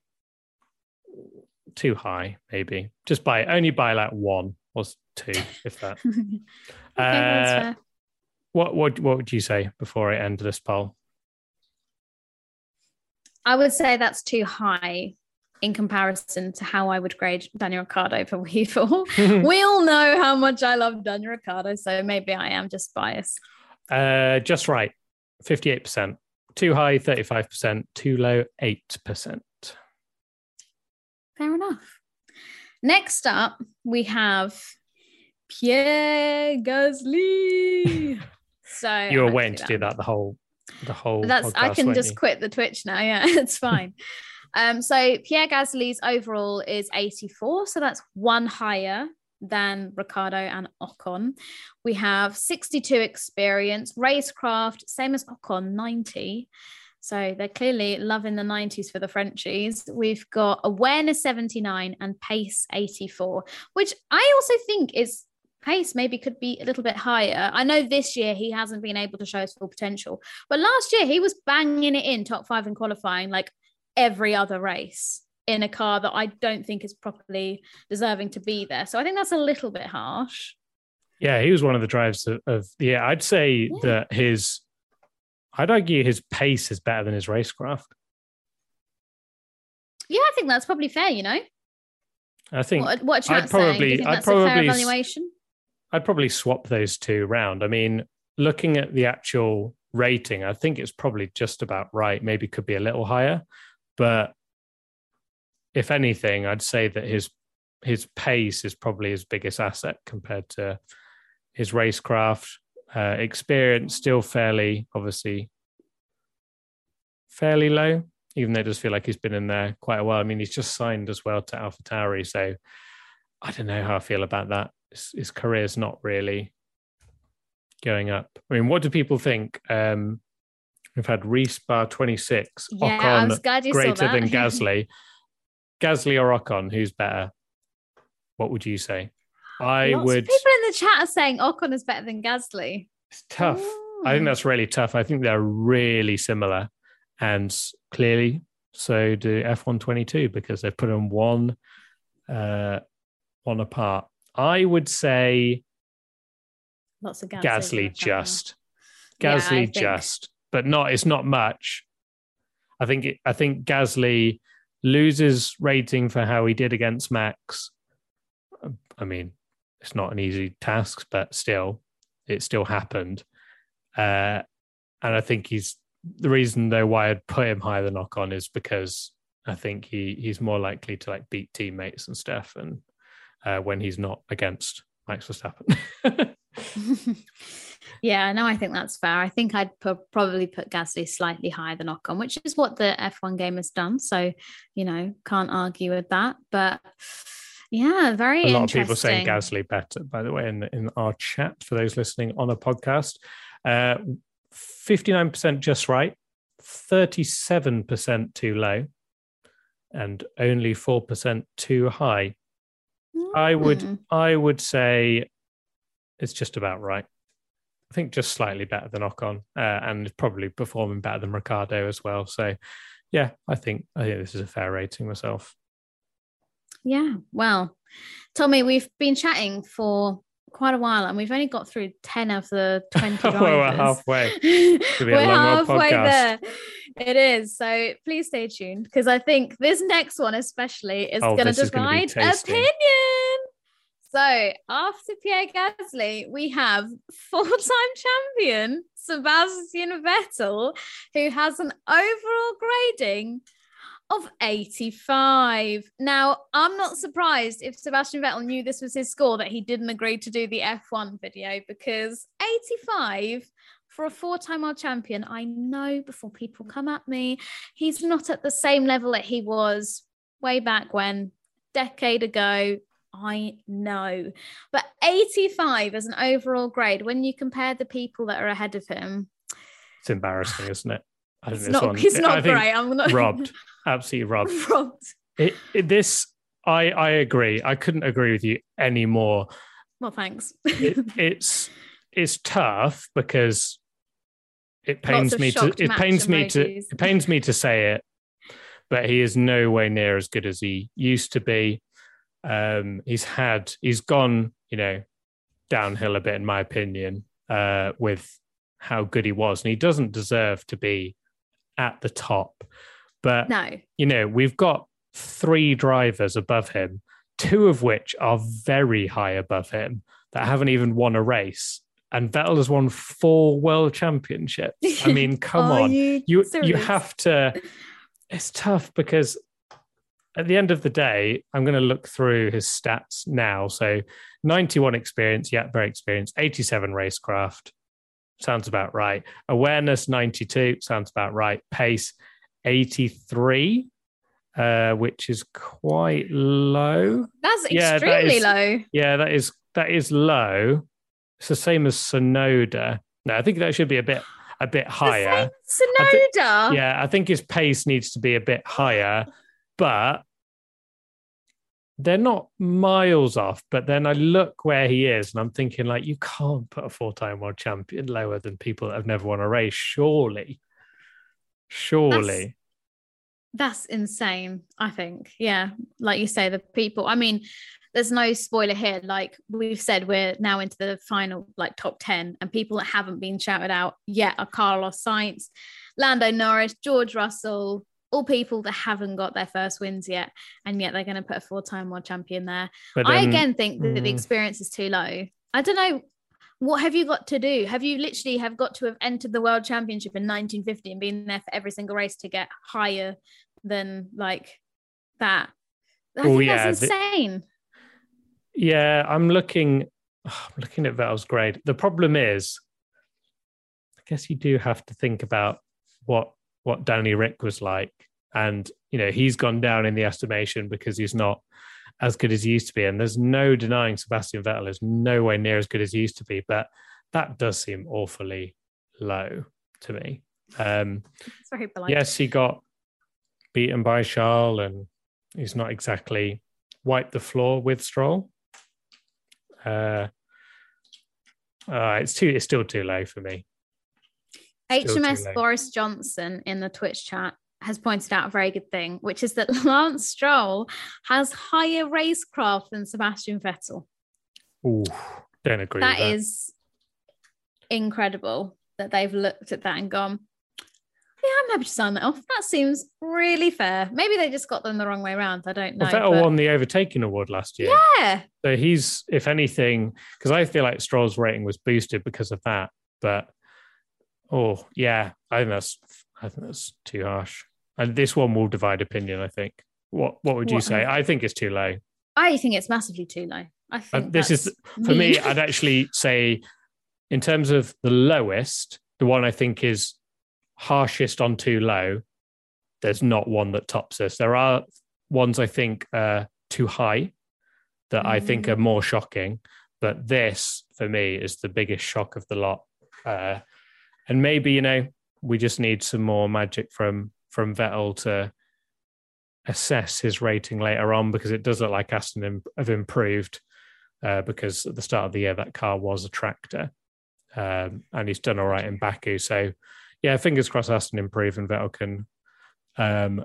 too high, maybe. Just by only by like one or two, if that. okay, uh, that's fair. What what what would you say before I end this poll? I would say that's too high in comparison to how I would grade Daniel Ricciardo for Weevil. We all know how much I love Daniel Ricciardo, so maybe I am just biased. Uh, just right, fifty-eight percent. Too high, thirty-five percent. Too low, eight percent. Fair enough. Next up, we have Pierre Gasly. So you were waiting to do that the whole the whole That's podcast, I can just you? quit the Twitch now. Yeah, it's fine. um, so Pierre Gasly's overall is eighty-four, so that's one higher than Ricciardo and Ocon. We have sixty-two experience, racecraft, same as Ocon, ninety. So they're clearly loving the nineties for the Frenchies. We've got awareness seventy-nine and pace eighty-four, which I also think is pace maybe could be a little bit higher. I know this year he hasn't been able to show his full potential, but last year he was banging it in top five in qualifying like every other race in a car that I don't think is properly deserving to be there. So I think that's a little bit harsh. Yeah, he was one of the drivers of, of yeah, I'd say yeah. that his, I'd argue his pace is better than his racecraft. Yeah, I think that's probably fair, you know? I think what, what chat's I'd probably, saying? Do you think I'd that's probably, a fair evaluation? I'd probably swap those two around. I mean, looking at the actual rating, I think it's probably just about right. Maybe could be a little higher, but if anything, I'd say that his his pace is probably his biggest asset compared to his racecraft. Uh, experience still fairly, obviously, fairly low, even though it does feel like he's been in there quite a while. I mean, he's just signed as well to AlphaTauri, so I don't know how I feel about that. His, his career's not really going up. I mean, what do people think? Um, we've had Reese bar twenty-six, yeah, Ocon I was glad you greater saw that. than Gasly. Gasly or Ocon, who's better? What would you say? I Lots would. Of people in the chat are saying Ocon is better than Gasly. It's tough. Ooh. I think that's really tough. I think they're really similar, and clearly so do F one twenty-two because they've put them one, uh, one apart. I would say Lots of Gasly, Gasly just, yeah, Gasly just, but not. It's not much. I think. It, I think Gasly loses rating for how he did against Max. I mean, it's not an easy task, but still, it still happened. Uh, and I think he's the reason though why I'd put him higher than Ocon is because I think he he's more likely to like beat teammates and stuff, and uh, when he's not against Max Verstappen. Yeah, no, I think that's fair. I think I'd p- probably put Gasly slightly higher than Ocon, which is what the F one game has done. So, you know, can't argue with that. But yeah, very interesting. A lot of people saying Gasly better, by the way, in, in our chat for those listening on a podcast. Uh, fifty-nine percent just right, thirty-seven percent too low, and only four percent too high. Mm. I would, I would say it's just about right. I think just slightly better than Ocon, uh, and probably performing better than Ricciardo as well. So, yeah, I think I think this is a fair rating myself. Yeah, well, Tommy, we've been chatting for quite a while, and we've only got through ten of the twenty drivers. We're halfway. We're halfway there. It is. So please stay tuned because I think this next one, especially, is oh, going to divide opinion. So after Pierre Gasly, we have four-time champion Sebastian Vettel, who has an overall grading of eighty-five. Now, I'm not surprised if Sebastian Vettel knew this was his score that he didn't agree to do the F one video, because eighty-five for a four-time world champion, I know before people come at me, he's not at the same level that he was way back when, decade ago. I know. But eighty-five as an overall grade, when you compare the people that are ahead of him, it's embarrassing, isn't it? I it's think not, one, it's not I think great. I'm not robbed. Absolutely robbed. robbed. It, it, this, I, I agree. I couldn't agree with you anymore. Well, thanks. it, it's it's tough because it pains me to it pains me to it pains me to say it, but he is no way near as good as he used to be. Um, he's had he's gone, you know, downhill a bit, in my opinion, uh, with how good he was, and he doesn't deserve to be at the top. But no, you know, we've got three drivers above him, two of which are very high above him that haven't even won a race. And Vettel has won four world championships. I mean, come on. You, you you have to, it's tough because at the end of the day, I'm going to look through his stats now. So ninety-one experience, yeah, very experienced. eighty-seven racecraft, sounds about right. Awareness, ninety-two, sounds about right. Pace, eighty-three, uh, which is quite low. That's yeah, extremely that is, low. Yeah, that is that is low. It's the same as Sonoda. No, I think that should be a bit a bit higher. Sonoda. I th- yeah, I think his pace needs to be a bit higher, but they're not miles off. But then I look where he is and I'm thinking, like, you can't put a four-time world champion lower than people that have never won a race, surely. Surely. That's, that's insane, I think. Yeah, like you say, the people, I mean, there's no spoiler here. Like we've said, we're now into the final, like top ten, and people that haven't been shouted out yet are Carlos Sainz, Lando Norris, George Russell, all people that haven't got their first wins yet, and yet they're going to put a four-time world champion there. Then, I again think that mm, the experience is too low. I don't know, what have you got to do? Have you literally have got to have entered the world championship in nineteen fifty and been there for every single race to get higher than like that? I oh, think yeah, that's insane. The, yeah, I'm looking. Oh, I'm looking at Vettel's grade. The problem is, I guess you do have to think about what what Danny Rick was like. And, you know, he's gone down in the estimation because he's not as good as he used to be. And there's no denying Sebastian Vettel is nowhere near as good as he used to be. But that does seem awfully low to me. Um, it's very polite. Yes, he got beaten by Charles and he's not exactly wiped the floor with Stroll. Uh, uh, it's too. It's still too low for me. H M S Boris Johnson in the Twitch chat has pointed out a very good thing, which is that Lance Stroll has higher racecraft than Sebastian Vettel. Ooh, don't agree that with that. Is incredible that they've looked at that and gone, yeah, I'm happy to sign that off. That seems really fair. Maybe they just got them the wrong way around. I don't know. Well, Vettel but... won the overtaking award last year. Yeah. So he's, if anything, because I feel like Stroll's rating was boosted because of that. But, oh, yeah, I think that's, I think that's too harsh. And this one will divide opinion, I think. What What would you what? say? I think it's too low. I think it's massively too low. I think uh, this is, for me, I'd actually say, in terms of the lowest, the one I think is harshest on too low, there's not one that tops this. There are ones I think are too high that mm. I think are more shocking, but this for me is the biggest shock of the lot. Uh, and maybe, you know, we just need some more magic from from Vettel to assess his rating later on, because it does look like Aston have improved uh, because at the start of the year that car was a tractor um, and he's done all right in Baku. So yeah, fingers crossed Aston improve and Vettel can um,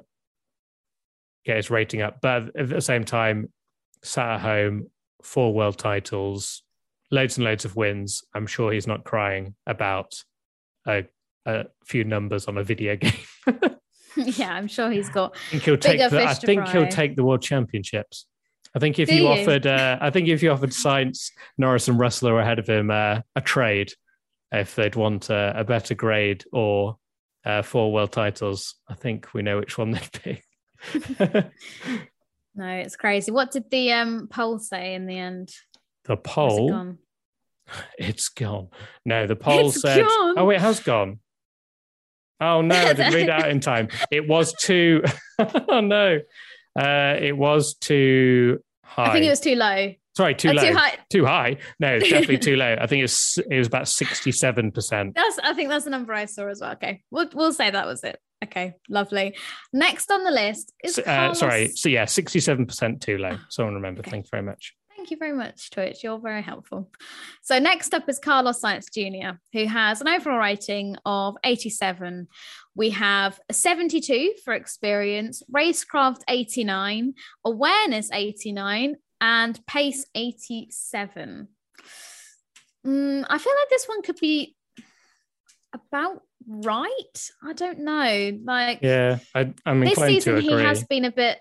get his rating up. But at the same time, sat at home, four world titles, loads and loads of wins. I'm sure he's not crying about a, a few numbers on a video game. Yeah, I'm sure he's got. I think he'll take. The, I think he'll take the world championships. I think if you, you offered, uh, I think if you offered Sainz, Norris, and Russell are ahead of him uh, a trade, if they'd want a, a better grade or uh, four world titles, I think we know which one they'd pick. No, it's crazy. What did the um poll say in the end? The poll? It gone? It's gone. No, the poll it's said... Gone. Oh, it has gone. Oh, no, I didn't read it out in time. It was too... oh, no. Uh, it was too high. I think it was too low. Sorry, too uh, low. Too high. Too high. No, it's definitely too low. I think it was, it was about sixty-seven percent. That's. I think that's the number I saw as well. Okay, we'll we'll say that was it. Okay, lovely. Next on the list is uh, sorry. So yeah, sixty-seven percent too low. Someone remember. Okay. Thank you very much. Thank you very much, Twitch. You're very helpful. So next up is Carlos Sainz Junior, who has an overall rating of eighty-seven. We have a seventy-two for experience, racecraft eighty-nine, awareness eighty-nine, and pace eighty-seven. Mm, I feel like this one could be about right. I don't know. Like, yeah, I, I'm this inclined season to agree. He has been a bit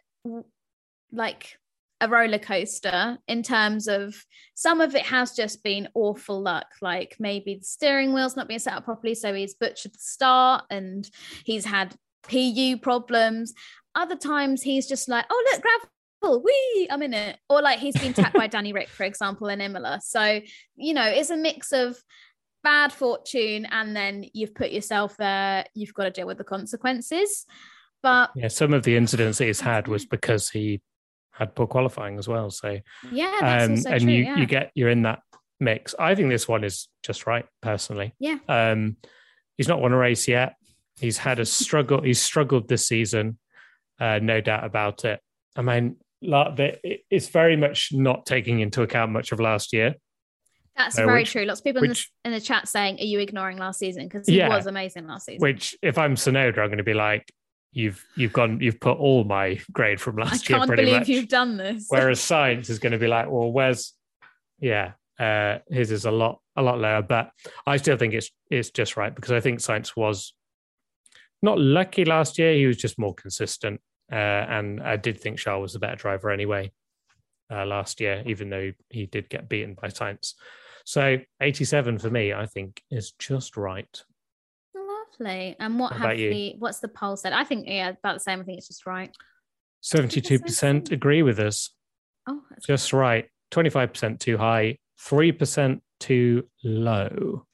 like a roller coaster in terms of some of it has just been awful luck. Like maybe the steering wheel's not being set up properly, so he's butchered the start and he's had P U problems. Other times he's just like, oh look, gravel, wee, I'm in it. Or like he's been tapped by Danny Rick, for example, in Imola. So, you know, it's a mix of bad fortune and then you've put yourself there, you've got to deal with the consequences. But yeah, some of the incidents that he's had was because he had poor qualifying as well. So yeah, that's um, also and true, you yeah. you get you're in that mix. I think this one is just right, personally. Yeah. Um, he's not won a race yet. He's had a struggle. He's struggled this season, uh, no doubt about it. I mean, it's very much not taking into account much of last year. That's uh, very which, true. Lots of people which, in, the, in the chat saying, are you ignoring last season? Because he yeah, was amazing last season. Which, if I'm Tsunoda, I'm going to be like, you've you've gone, you've put all my grade from last year. year. I can't believe much. You've done this. Whereas Sainz is going to be like, well, where's, yeah, uh, his is a lot a lot lower. But I still think it's it's just right because I think Sainz was not lucky last year. He was just more consistent, uh, and I did think Charles was the better driver anyway uh, last year, even though he did get beaten by Sainz. So eighty-seven for me, I think, is just right. Lovely. And what, what have the what's the poll said? I think yeah, about the same. I think it's just right. Seventy-two percent agree with us. Oh, that's just cool. Right. Twenty-five percent too high. Three percent too low.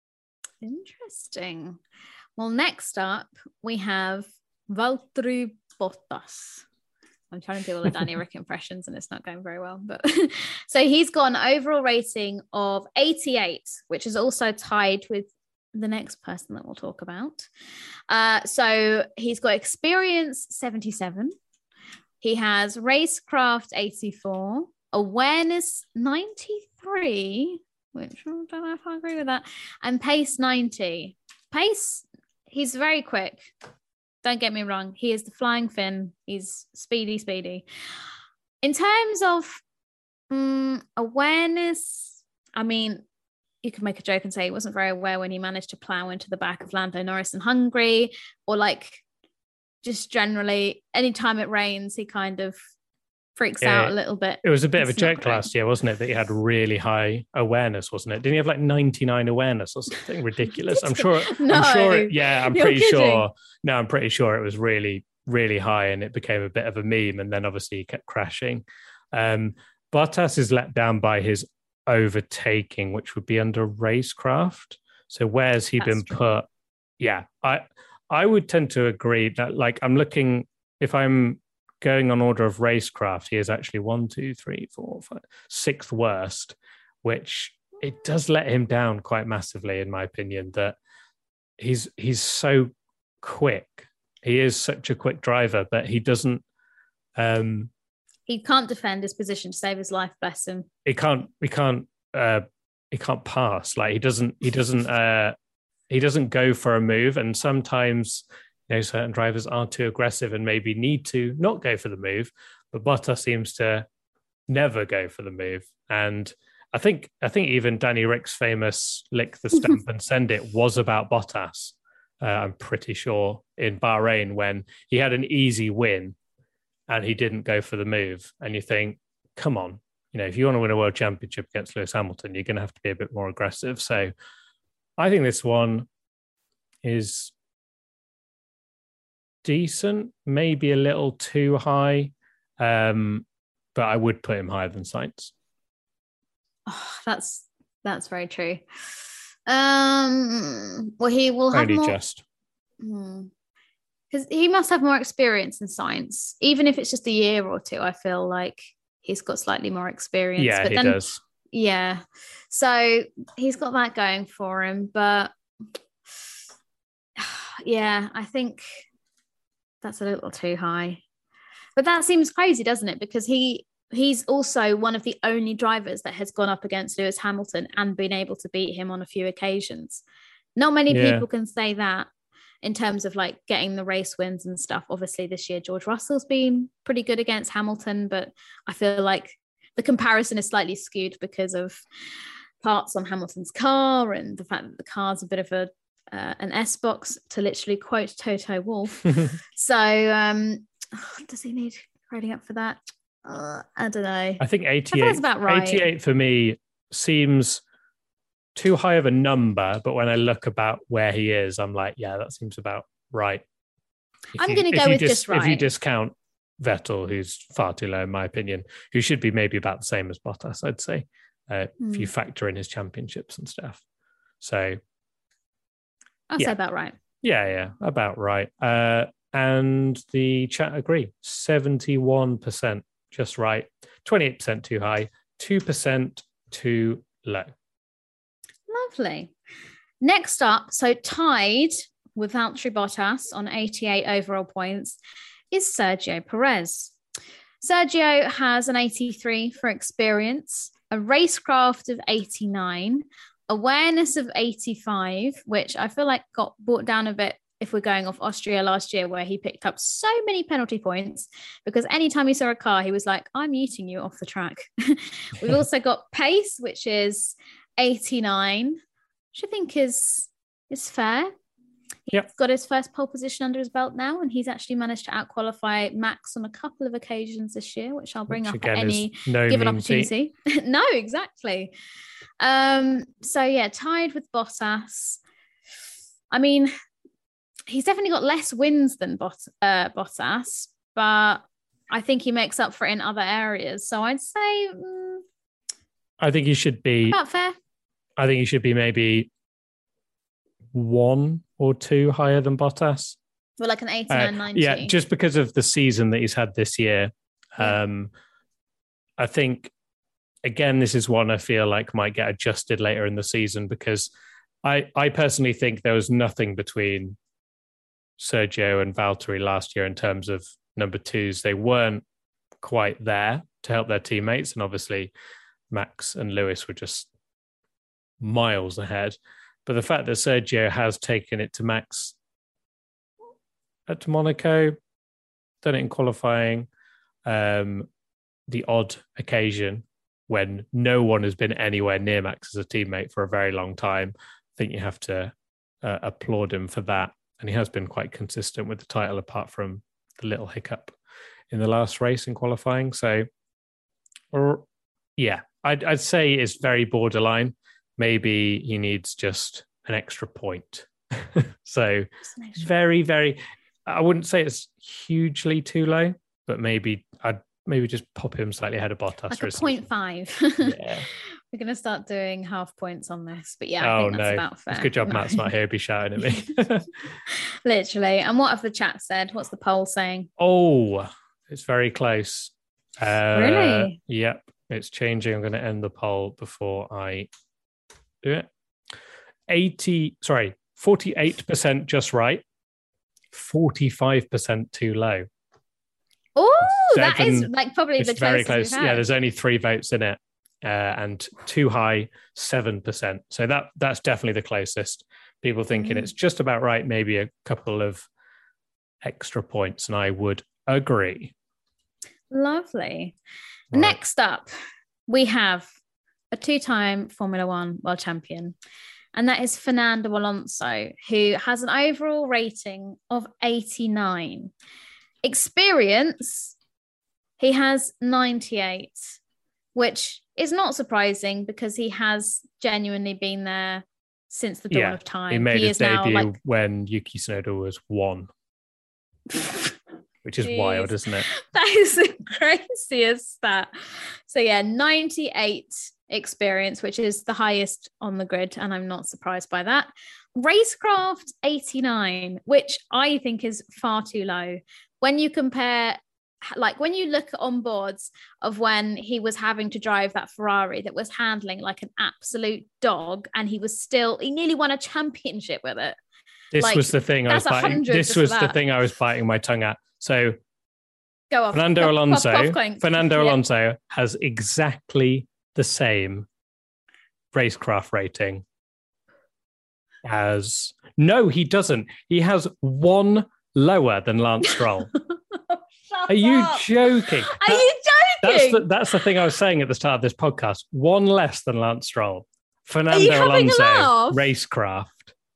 Interesting. Well, next up we have Valtteri Bottas. I'm trying to do all the Danny Rick impressions and it's not going very well. But so he's got an overall rating of eighty-eight, which is also tied with the next person that we'll talk about. Uh, so he's got experience seventy-seven. He has racecraft eighty-four, awareness ninety-three, which I don't know if I agree with that, and pace ninety. Pace, he's very quick. Don't get me wrong. He is the flying Finn. He's speedy, speedy. In terms of um, awareness, I mean, you could make a joke and say he wasn't very aware when he managed to plow into the back of Lando Norris in Hungary, or like just generally, anytime it rains, he kind of freaks yeah, out a little bit. It was a bit it's of a joke last year, wasn't it? That he had really high awareness, wasn't it? Didn't he have like ninety-nine awareness or something ridiculous? I'm sure. no, I'm sure. It, yeah, I'm pretty kidding. sure. No, I'm pretty sure it was really, really high, and it became a bit of a meme. And then obviously he kept crashing. Um, Bottas is let down by his overtaking, which would be under racecraft. So where's he That's been true. put? Yeah, I I would tend to agree that like I'm looking if I'm going on order of racecraft, he is actually one, two, three, four, five, sixth worst, which it does let him down quite massively, in my opinion, that he's he's so quick. He is such a quick driver, but he doesn't um he can't defend his position to save his life, bless him. He can't he can't uh he can't pass. Like he doesn't he doesn't uh he doesn't go for a move, and sometimes you know, certain drivers are too aggressive and maybe need to not go for the move, but Bottas seems to never go for the move. And I think I think even Danny Rick's famous lick the stamp and send it was about Bottas. Uh, I'm pretty sure in Bahrain when he had an easy win and he didn't go for the move. And you think, come on, you know, if you want to win a world championship against Lewis Hamilton, you're going to have to be a bit more aggressive. So I think this one is decent, maybe a little too high, um, but I would put him higher than Sainz. Oh, that's that's very true. Um, well, he will have Only more. just. Hmm. Because he must have more experience in Sainz, even if it's just a year or two. I feel like he's got slightly more experience. Yeah, but he then, does. Yeah, so he's got that going for him. But yeah, I think that's a little too high. But that seems crazy, doesn't it? Because he he's also one of the only drivers that has gone up against Lewis Hamilton and been able to beat him on a few occasions. Not many Yeah. people can say that in terms of like getting the race wins and stuff. Obviously, this year, George Russell's been pretty good against Hamilton, but I feel like the comparison is slightly skewed because of parts on Hamilton's car and the fact that the car's a bit of a uh, an S-box, to literally quote Toto Wolff. So um, does he need grading up for that? Uh, I don't know. I think eighty-eight, I that's about right. eighty-eight for me seems too high of a number, but when I look about where he is, I'm like, yeah, that seems about right. If I'm you, going to go with dis- just right. If you discount Vettel, who's far too low in my opinion, who should be maybe about the same as Bottas, I'd say, uh, mm. if you factor in his championships and stuff. So I'll yeah. say about right. Yeah, yeah, about right. Uh, and the chat agree, seventy-one percent just right, twenty-eight percent too high, two percent too low. Lovely. Next up, so tied with Valtteri Bottas on eighty-eight overall points is Sergio Perez. Sergio has an eighty-three for experience, a racecraft of eighty-nine, awareness of eighty-five, which I feel like got brought down a bit if we're going off Austria last year, where he picked up so many penalty points because anytime he saw a car, he was like, I'm muting you off the track. We've also got pace, which is eighty-nine, which I think is is fair. He's yep. got his first pole position under his belt now, and he's actually managed to outqualify Max on a couple of occasions this year, which I'll bring which up at any no given opportunity. No, exactly. Um, so yeah, tied with Bottas. I mean, he's definitely got less wins than Bot- uh, Bottas, but I think he makes up for it in other areas. So I'd say... Mm, I think he should be... About fair. I think he should be maybe one or two higher than Bottas. Well, like an eighty-nine, uh, ninety. Yeah, just because of the season that he's had this year. Yeah. Um, I think, again, this is one I feel like might get adjusted later in the season because I, I personally think there was nothing between Sergio and Valtteri last year in terms of number twos. They weren't quite there to help their teammates. And obviously, Max and Lewis were just miles ahead. But the fact that Sergio has taken it to Max at Monaco, done it in qualifying, um, the odd occasion when no one has been anywhere near Max as a teammate for a very long time, I think you have to uh, applaud him for that. And he has been quite consistent with the title apart from the little hiccup in the last race in qualifying. So, or yeah, I'd, I'd say it's very borderline. Maybe he needs just an extra point. So very, very, I wouldn't say it's hugely too low, but maybe I'd maybe just pop him slightly ahead of Bottas. Like a point five. Yeah. We're going to start doing half points on this. But yeah, I oh, think that's no. about fair. It's good job no. Matt's not here. He'd be shouting at me. Literally. And what have the chat said? What's the poll saying? Oh, it's very close. Uh, really? Yep. It's changing. I'm going to end the poll before I do it. eighty, sorry, forty-eight percent just right. forty-five percent too low. Oh, that is like probably it's the very closest close. Yeah, there's only three votes in it. Uh, and too high, seven percent. So that that's definitely the closest. People thinking mm. it's just about right, maybe a couple of extra points, and I would agree. Lovely. Right. Next up, we have a two-time Formula One world champion, and that is Fernando Alonso, who has an overall rating of eighty-nine. Experience, he has ninety-eight, which is not surprising because he has genuinely been there since the dawn yeah, of time. He made he his is now debut like when Yuki Tsunoda was one. which is Jeez. wild, isn't it? That is the craziest stat. So yeah, ninety-eight experience, which is the highest on the grid, and I'm not surprised by that. Racecraft eighty-nine, which I think is far too low. When you compare, like when you look at onboards of when he was having to drive that Ferrari that was handling like an absolute dog, and he was still, he nearly won a championship with it. This like, was the thing I was biting. This was the thing I was biting my tongue at. So go off. Fernando Puff, Alonso, puff, puff, Fernando yeah. Alonso has exactly the same racecraft rating as, no, he doesn't. He has one lower than Lance Stroll. Are you up. joking? Are that, you joking? That's the, that's the thing I was saying at the start of this podcast. One less than Lance Stroll. Fernando Are you having Alonso, a laugh? racecraft.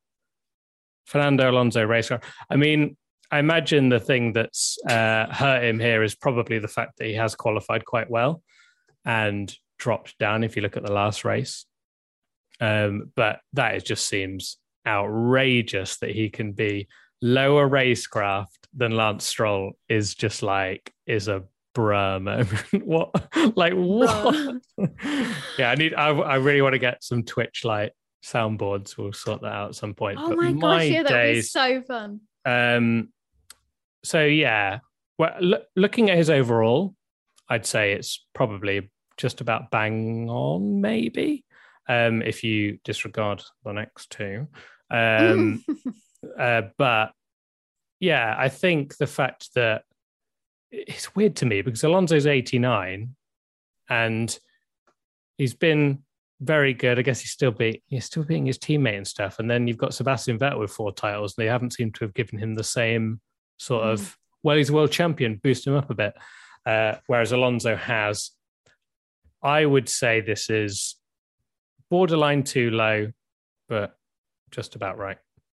Fernando Alonso, racecraft. I mean, I imagine the thing that's uh, hurt him here is probably the fact that he has qualified quite well and dropped down if you look at the last race. Um, but that it just seems outrageous that he can be lower racecraft than Lance Stroll is just like, is a bruh moment. What? Like, what? yeah, I need, I, I really want to get some Twitch like soundboards. We'll sort that out at some point. Oh but my, my gosh, yeah, that would be days, so fun. Um, so yeah, well, lo- looking at his overall, I'd say it's probably just about bang on, maybe. Um, if you disregard the next two. Um, uh, but yeah, I think the fact that it's weird to me because Alonso's eighty-nine and he's been very good. I guess he's still be he's still being his teammate and stuff. And then you've got Sebastian Vettel with four titles. They haven't seemed to have given him the same sort mm. of, well, he's a world champion, boost him up a bit. Uh, whereas Alonso has. I would say this is borderline too low, but just about right.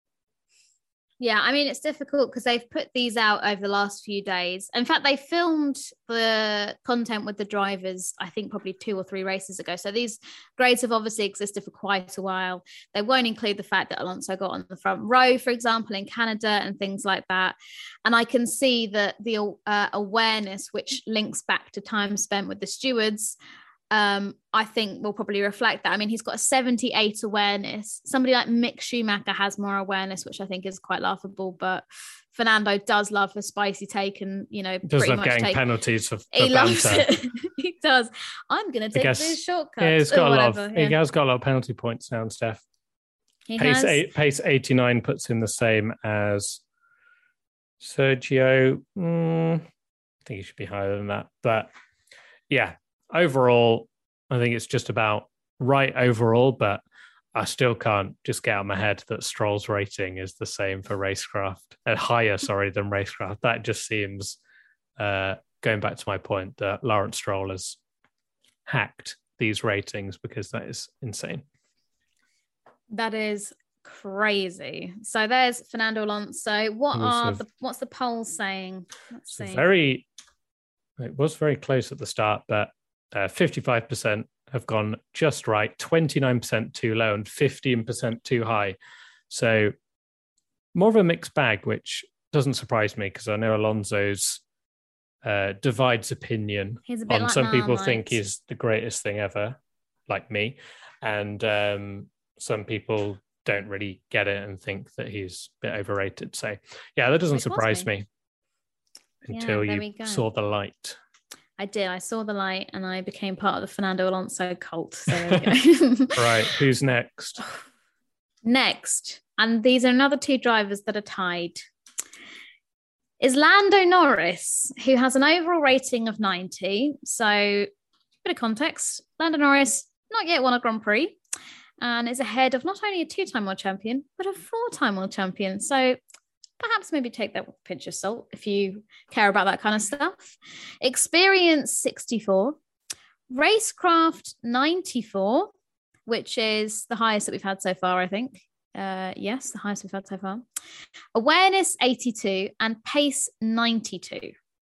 Yeah, I mean, it's difficult because they've put these out over the last few days. In fact, they filmed the content with the drivers, I think probably two or three races ago. So these grades have obviously existed for quite a while. They won't include the fact that Alonso got on the front row, for example, in Canada and things like that. And I can see that the uh, awareness, which links back to time spent with the stewards, Um, I think will probably reflect that. I mean, he's got a seventy-eight awareness. Somebody like Mick Schumacher has more awareness, which I think is quite laughable. But Fernando does love a spicy take, and you know, does pretty love much getting take, penalties for, for he banter. loves it. He does. I'm going to take guess, these shortcuts. Yeah, he's got or a lot. Whatever, Of, yeah. He has got a lot of penalty points now, Steph. He Pace has. eight, pace eighty-nine puts him the same as Sergio. Mm, I think he should be higher than that, but yeah, overall. I think it's just about right overall, but I still can't just get out of my head that Stroll's rating is the same for racecraft, uh, higher, sorry, than racecraft. That just seems, uh, going back to my point, that Lawrence Stroll has hacked these ratings because that is insane. That is crazy. So there's Fernando Alonso. What are have, the what's the poll saying? Let's see. Very, it was very close at the start, but uh, fifty-five percent have gone just right, twenty-nine percent too low, and fifteen percent too high. So more of a mixed bag, which doesn't surprise me because I know Alonso's uh, divides opinion. He's a bit on like some people Marmite. think he's the greatest thing ever, like me, and um, some people don't really get it and think that he's a bit overrated. So yeah, that doesn't Which was surprise me. me until Yeah, you saw the light. I did. I saw the light and I became part of the Fernando Alonso cult. So there we go. Right. Who's next? Next, and these are another two drivers that are tied, is Lando Norris, who has an overall rating of ninety. So, bit of context. Lando Norris not yet won a Grand Prix and is ahead of not only a two-time world champion, but a four-time world champion. So perhaps maybe take that with a pinch of salt if you care about that kind of stuff. Experience sixty-four, racecraft ninety-four, which is the highest that we've had so far, I think. Uh, yes, the highest we've had so far. Awareness eighty-two and pace ninety-two.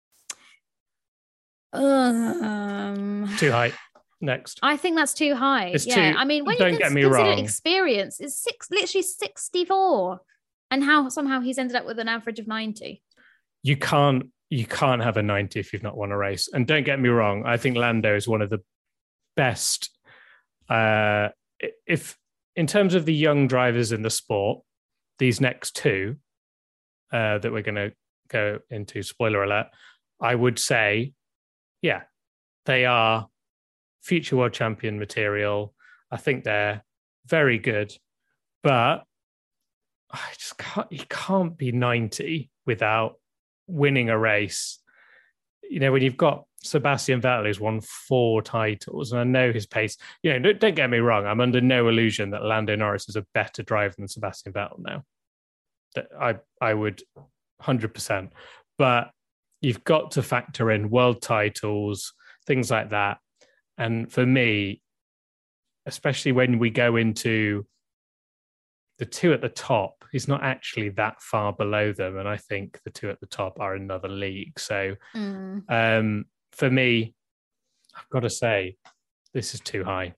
Um, Too high. Next. I think that's too high. It's yeah, too, I mean, when don't you get me consider wrong. experience, it's six, literally sixty-four. And how somehow he's ended up with an average of ninety. you can't you can't have a ninety if you've not won a race. And don't get me wrong, I think Lando is one of the best. Uh, if in terms of the young drivers in the sport, these next two uh, that we're going to go into, spoiler alert, I would say, yeah, they are future world champion material. I think they're very good, but I just can't, you can't be ninety without winning a race. You know, when you've got Sebastian Vettel who's won four titles, and I know his pace, you know, don't, don't get me wrong, I'm under no illusion that Lando Norris is a better driver than Sebastian Vettel now. That I, I would one hundred percent. But you've got to factor in world titles, things like that. And for me, especially when we go into the two at the top, he's not actually that far below them. And I think the two at the top are another league. So mm. um, for me, I've got to say, this is too high.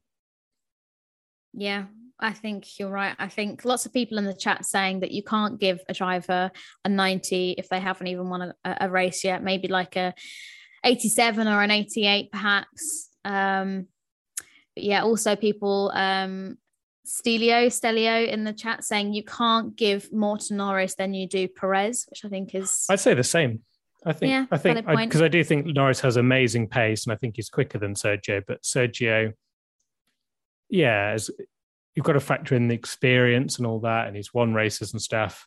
Yeah, I think you're right. I think lots of people in the chat saying that you can't give a driver a ninety if they haven't even won a, a race yet, maybe like a eighty-seven or an eighty-eight perhaps. Um, but yeah, also people... Um, Stelio, Stelio in the chat saying you can't give more to Norris than you do Perez, which I think is... I'd say the same. I think, yeah, I think, because I, I do think Norris has amazing pace and I think he's quicker than Sergio, but Sergio, yeah, as, you've got to factor in the experience and all that, and he's won races and stuff.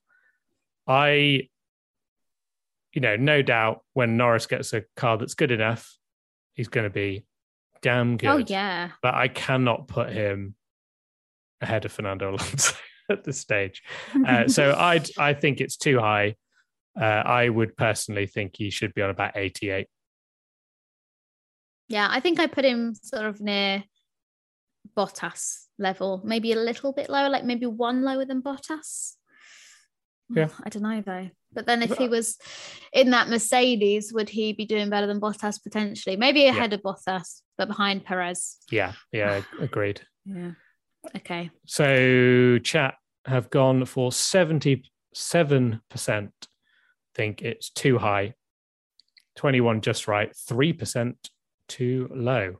I, you know, no doubt when Norris gets a car that's good enough, he's going to be damn good. Oh, yeah. But I cannot put him ahead of Fernando Alonso at this stage. Uh, so I I think it's too high. Uh, I would personally think he should be on about eighty-eight. Yeah, I think I put him sort of near Bottas level, maybe a little bit lower, like maybe one lower than Bottas. Yeah. I don't know though. But then if he was in that Mercedes, would he be doing better than Bottas potentially? Maybe ahead yeah. of Bottas, but behind Perez. Yeah, yeah, agreed. Yeah. Okay. So chat have gone for seventy-seven percent think it's too high, twenty-one just right, three percent too low.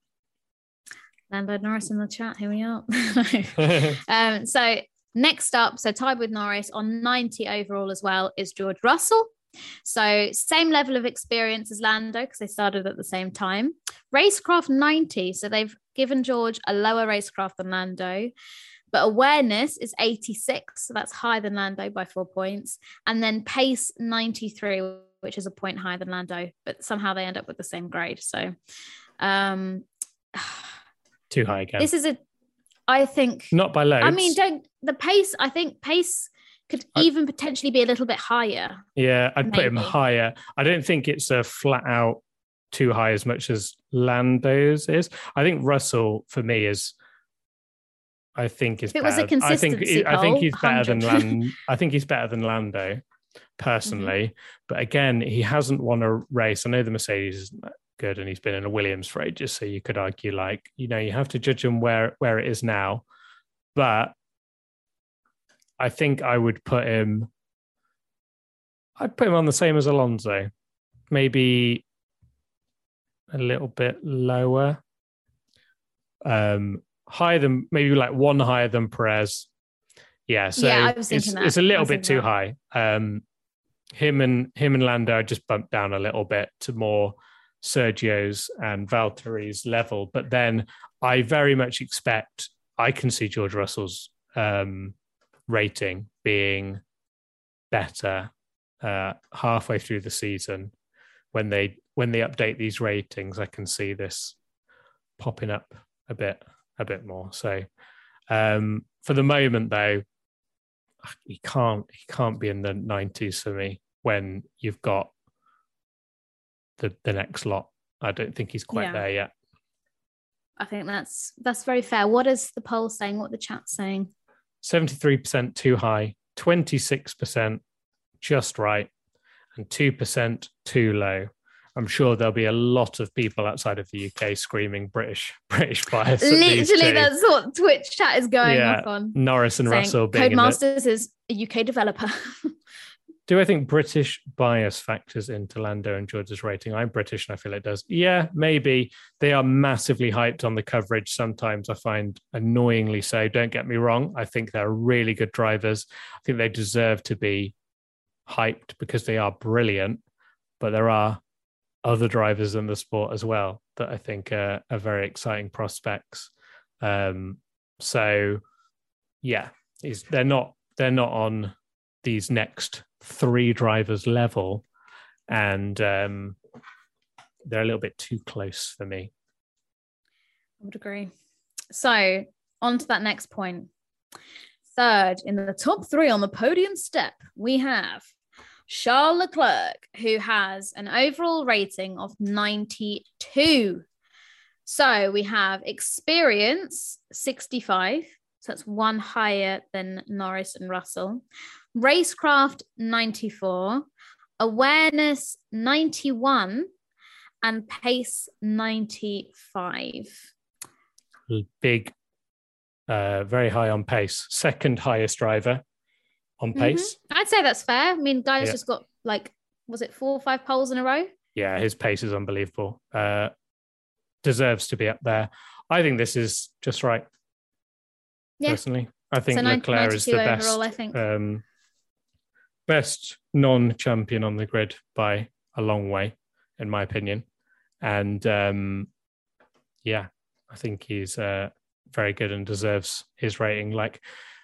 Lando Norris in the chat, here we are. um, so next up, so tied with Norris on ninety overall as well is George Russell. So same level of experience as Lando because they started at the same time. Racecraft ninety, so they've given George a lower racecraft than Lando, but awareness is eighty-six, so that's higher than Lando by four points. And then pace ninety-three, which is a point higher than Lando, but somehow they end up with the same grade. So um too high again. This is a, I think, not by loads. I mean, don't the pace, I think pace could I, even potentially be a little bit higher. Yeah, I'd maybe. put him higher. I don't think it's a flat out too high as much as Lando's is. I think Russell, for me, is, I think is if it better. was a consistency I think, I think he's poll, better than Lando. I think he's better than Lando, personally. Mm-hmm. But again, he hasn't won a race. I know the Mercedes isn't that good and he's been in a Williams for ages, so you could argue, like, you know, you have to judge him where, where it is now. But I think I would put him, I'd put him on the same as Alonso, maybe a little bit lower, um, higher than, maybe like one higher than Perez. Yeah, so yeah, I was it's, that. it's a little bit too that. high. Um, him and him and Lando, I just bumped down a little bit to more Sergio's and Valtteri's level. But then I very much expect, I can see George Russell's um, rating being better uh, halfway through the season. When they when they update these ratings, I can see this popping up a bit a bit more. So um, for the moment, though, he can't he can't be in the nineties for me when you've got the the next lot. I don't think he's quite yeah. there yet. I think that's that's very fair. What is the poll saying? What the chat's saying? seventy-three percent too high, twenty-six percent just right, and two percent too low. I'm sure there'll be a lot of people outside of the U K screaming British British bias. Literally, that's what Twitch chat is going yeah, off on. Norris and saying, Russell being Codemasters is a U K developer. Do I think British bias factors into Lando and George's rating? I'm British and I feel it does. Yeah, maybe. They are massively hyped on the coverage. Sometimes I find annoyingly so. Don't get me wrong. I think they're really good drivers. I think they deserve to be hyped because they are brilliant. But there are other drivers in the sport as well that I think are, are very exciting prospects. Um, so, yeah, is they're not they're not on these next three drivers level, and um, they're a little bit too close for me. I would agree. So on to that next point. Third in the top three on the podium step, we have Charles Leclerc, who has an overall rating of ninety-two. So we have experience, sixty-five. So that's one higher than Norris and Russell. Racecraft, ninety-four. Awareness, ninety-one. And pace, ninety-five. Big, uh, very high on pace. Second highest driver on pace. Mm-hmm. I'd say that's fair. I mean, guys yeah. just got like, was it four or five poles in a row? Yeah, his pace is unbelievable. Uh, deserves to be up there. I think this is just right. Yeah. Personally, I think so Leclerc is the best. Overall, I think. Um, best non-champion on the grid by a long way, in my opinion. And um, yeah, I think he's uh, very good and deserves his rating. Like,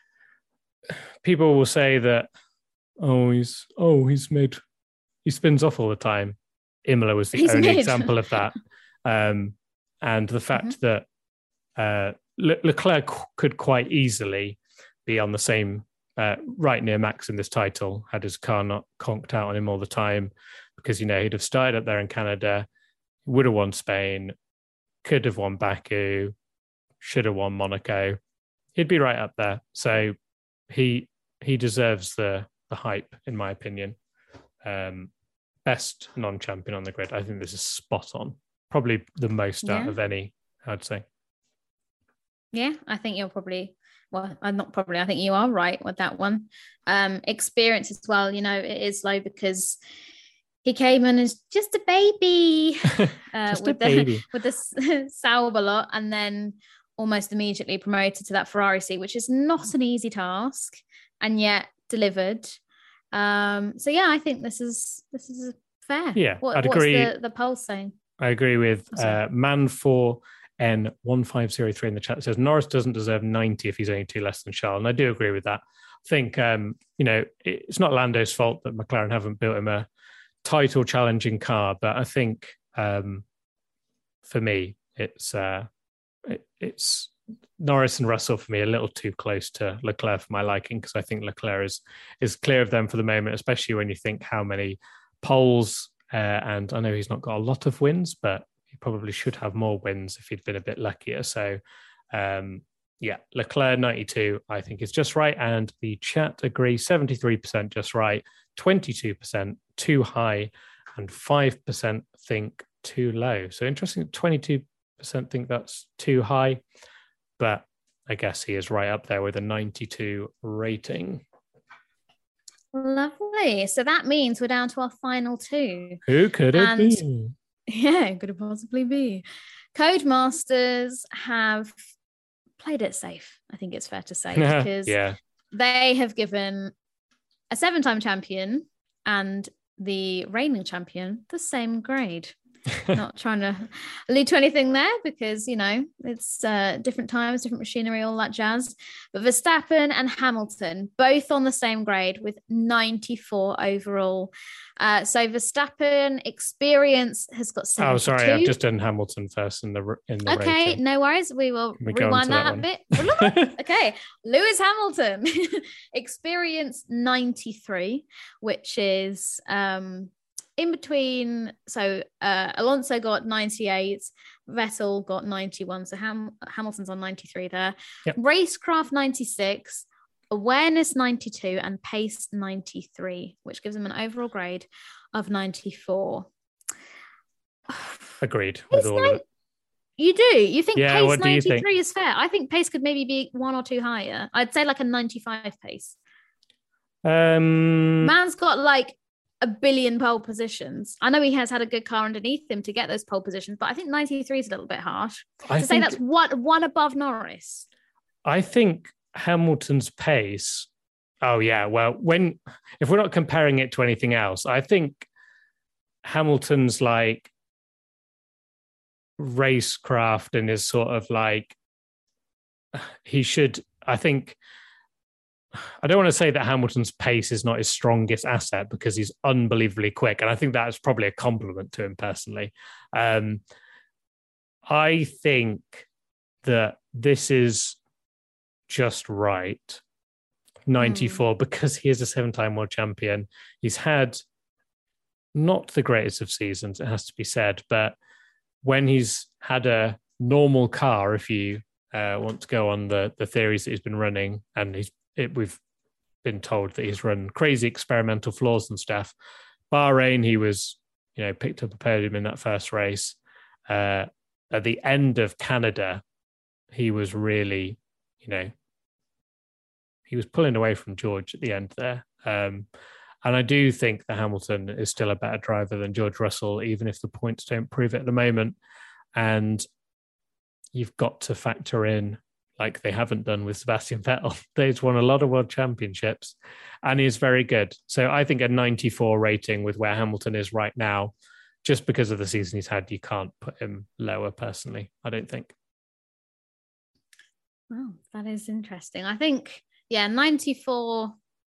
people will say that, oh, he's oh he's made he spins off all the time. Imola was the he's only made. example of that, um, and the fact mm-hmm. that uh, Le- Leclerc could quite easily be on the same uh, right near Max in this title had his car not conked out on him all the time, because you know he'd have started up there in Canada, would have won Spain, could have won Baku, should have won Monaco. He'd be right up there. So he he deserves the the hype, in my opinion. Um, best non-champion on the grid. I think this is spot on. Probably the most yeah. out of any, I'd say. Yeah, I think you're probably, well, I'm not probably, I think you are right with that one. Um, experience as well, you know, it is low because he came in as just a baby, uh, just with a baby. the with the Sauber lot, and then almost immediately promoted to that Ferrari seat, which is not an easy task, and yet delivered. Um, so yeah, I think this is this is fair. Yeah, what, I'd what's agree. The, the poll saying? I agree with uh, Man four N one five zero three in the chat. It says Norris doesn't deserve ninety if he's only two less than Charles, and I do agree with that. I think um, you know it's not Lando's fault that McLaren haven't built him a title challenging car, but I think um, for me it's uh, it, it's Norris and Russell for me a little too close to Leclerc for my liking, because I think Leclerc is is clear of them for the moment, especially when you think how many poles uh, and I know he's not got a lot of wins, but he probably should have more wins if he'd been a bit luckier. So um, yeah, Leclerc ninety-two I think is just right, and the chat agree seventy-three percent just right, twenty-two percent too high, and five percent think too low. So interesting, twenty-two percent think that's too high, but I guess he is right up there with a ninety-two rating. Lovely. So that means we're down to our final two. Who could it and, be? Yeah, could it possibly be? Codemasters have played it safe, I think it's fair to say, because yeah. they have given a seven-time champion and the reigning champion the same grade. Not trying to allude to anything there, because you know it's uh, different times, different machinery, all that jazz. But Verstappen and Hamilton both on the same grade with ninety-four overall. Uh, so Verstappen experience has got seventy-two. Oh, sorry, I've just done Hamilton first in the in the okay, rating. No worries. We will we rewind that, that bit. Okay, Lewis Hamilton experience ninety-three, which is um. in between, so uh, Alonso got ninety-eight, Vettel got ninety-one, so Ham- Hamilton's on ninety-three there. Yep. Racecraft ninety-six, Awareness ninety-two, and Pace ninety-three, which gives them an overall grade of ninety-four. Agreed with all ni- of it. You do? You think yeah, Pace what do you ninety-three think? is fair? I think Pace could maybe be one or two higher. I'd say like a ninety-five Pace. Um, Man's got like a billion pole positions. I know he has had a good car underneath him to get those pole positions, but I think ninety-three is a little bit harsh. I to think, say that's one, one above Norris. I think Hamilton's pace. Oh yeah, well, when if we're not comparing it to anything else, I think Hamilton's like racecraft and is sort of like he should. I think I don't want to say that Hamilton's pace is not his strongest asset because he's unbelievably quick, and I think that's probably a compliment to him personally. Um, I think that this is just right. ninety-four, mm. because he is a seven-time world champion. He's had not the greatest of seasons, it has to be said, but when he's had a normal car, if you uh, want to go on the, the theories that he's been running, and he's it, we've been told that he's run crazy experimental flaws and stuff. Bahrain, he was, you know, picked up a podium in that first race. Uh, at the end of Canada, he was really, you know, he was pulling away from George at the end there. Um, and I do think that Hamilton is still a better driver than George Russell, even if the points don't prove it at the moment. And you've got to factor in, like they haven't done with Sebastian Vettel. They've won a lot of world championships and he's very good. So I think a ninety-four rating with where Hamilton is right now, just because of the season he's had, you can't put him lower personally, I don't think. Oh, that is interesting. I think, yeah, ninety-four.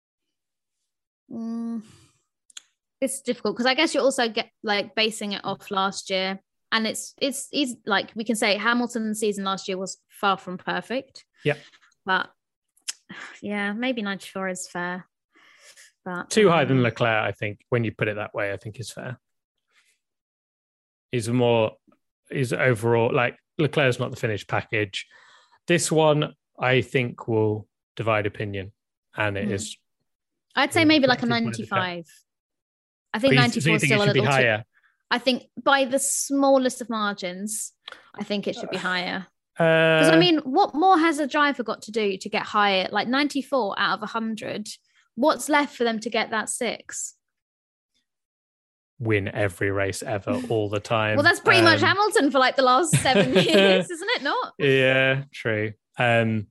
Mm, it's difficult because I guess you also get like basing it off last year. And it's, it's, it's like we can say Hamilton's season last year was far from perfect. Yeah. But yeah, maybe ninety-four is fair. But too um, high than Leclerc, I think, when you put it that way, I think is fair. He's a more, he's overall, like Leclerc's not the finished package. This one, I think, will divide opinion. And it mm. is. I'd say maybe like a ninety-five. I think ninety-four is still a little higher. Too, I think by the smallest of margins, I think it should be higher. Because, uh, I mean, what more has a driver got to do to get higher? Like ninety-four out of one hundred. What's left for them to get that six? Win every race ever, all the time. Well, that's pretty um, much Hamilton for like the last seven years, isn't it not? Yeah, true. Um,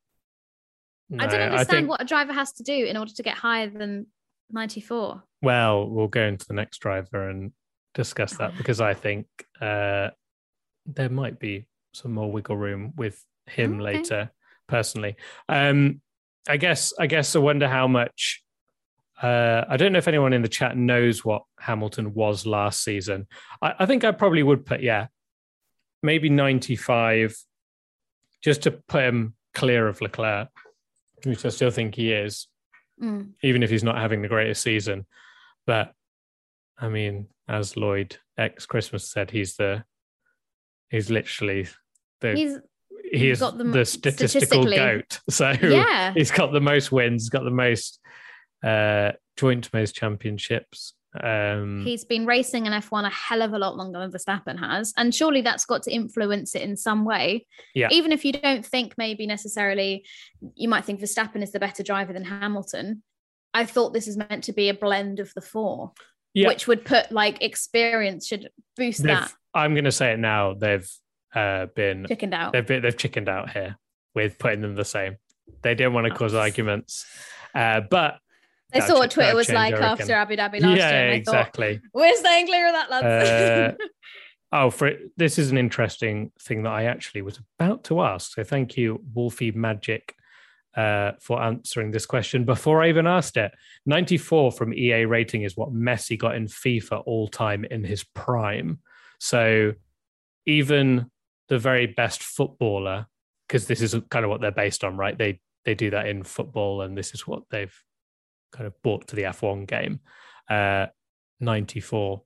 no, I don't understand I think, what a driver has to do in order to get higher than ninety-four. Well, we'll go into the next driver and discuss that because I think uh, there might be some more wiggle room with him okay. later, personally. Um, I guess, I guess I wonder how much, uh, I don't know if anyone in the chat knows what Hamilton was last season. I, I think I probably would put, yeah, maybe ninety-five, just to put him clear of Leclerc, which I still think he is, mm. even if he's not having the greatest season. But I mean, as Lloyd X Christmas said, he's the, he's literally the, he's, he is got the, the statistical goat. So yeah. He's got the most wins, got the most uh, joint most championships. Um, he's been racing in F one a hell of a lot longer than Verstappen has. And surely that's got to influence it in some way. Yeah. Even if you don't think maybe necessarily, you might think Verstappen is the better driver than Hamilton. I thought this is meant to be a blend of the four. Yeah. Which would put like experience should boost they've, that. I'm going to say it now. They've uh, been chickened out. They've been, they've chickened out here with putting them the same. They didn't want to cause arguments, uh, but they saw what Twitter was like after Abu Dhabi last yeah, year. Yeah, exactly. Thought, we're staying clear of that, lads. uh, oh, for this is an interesting thing that I actually was about to ask. So thank you, Wolfie Magic. Uh, for answering this question before I even asked it. ninety-four from E A rating is what Messi got in FIFA all time in his prime. So even the very best footballer, because this is kind of what they're based on, right? They they do that in football, and this is what they've kind of brought to the F one game. Uh, ninety-four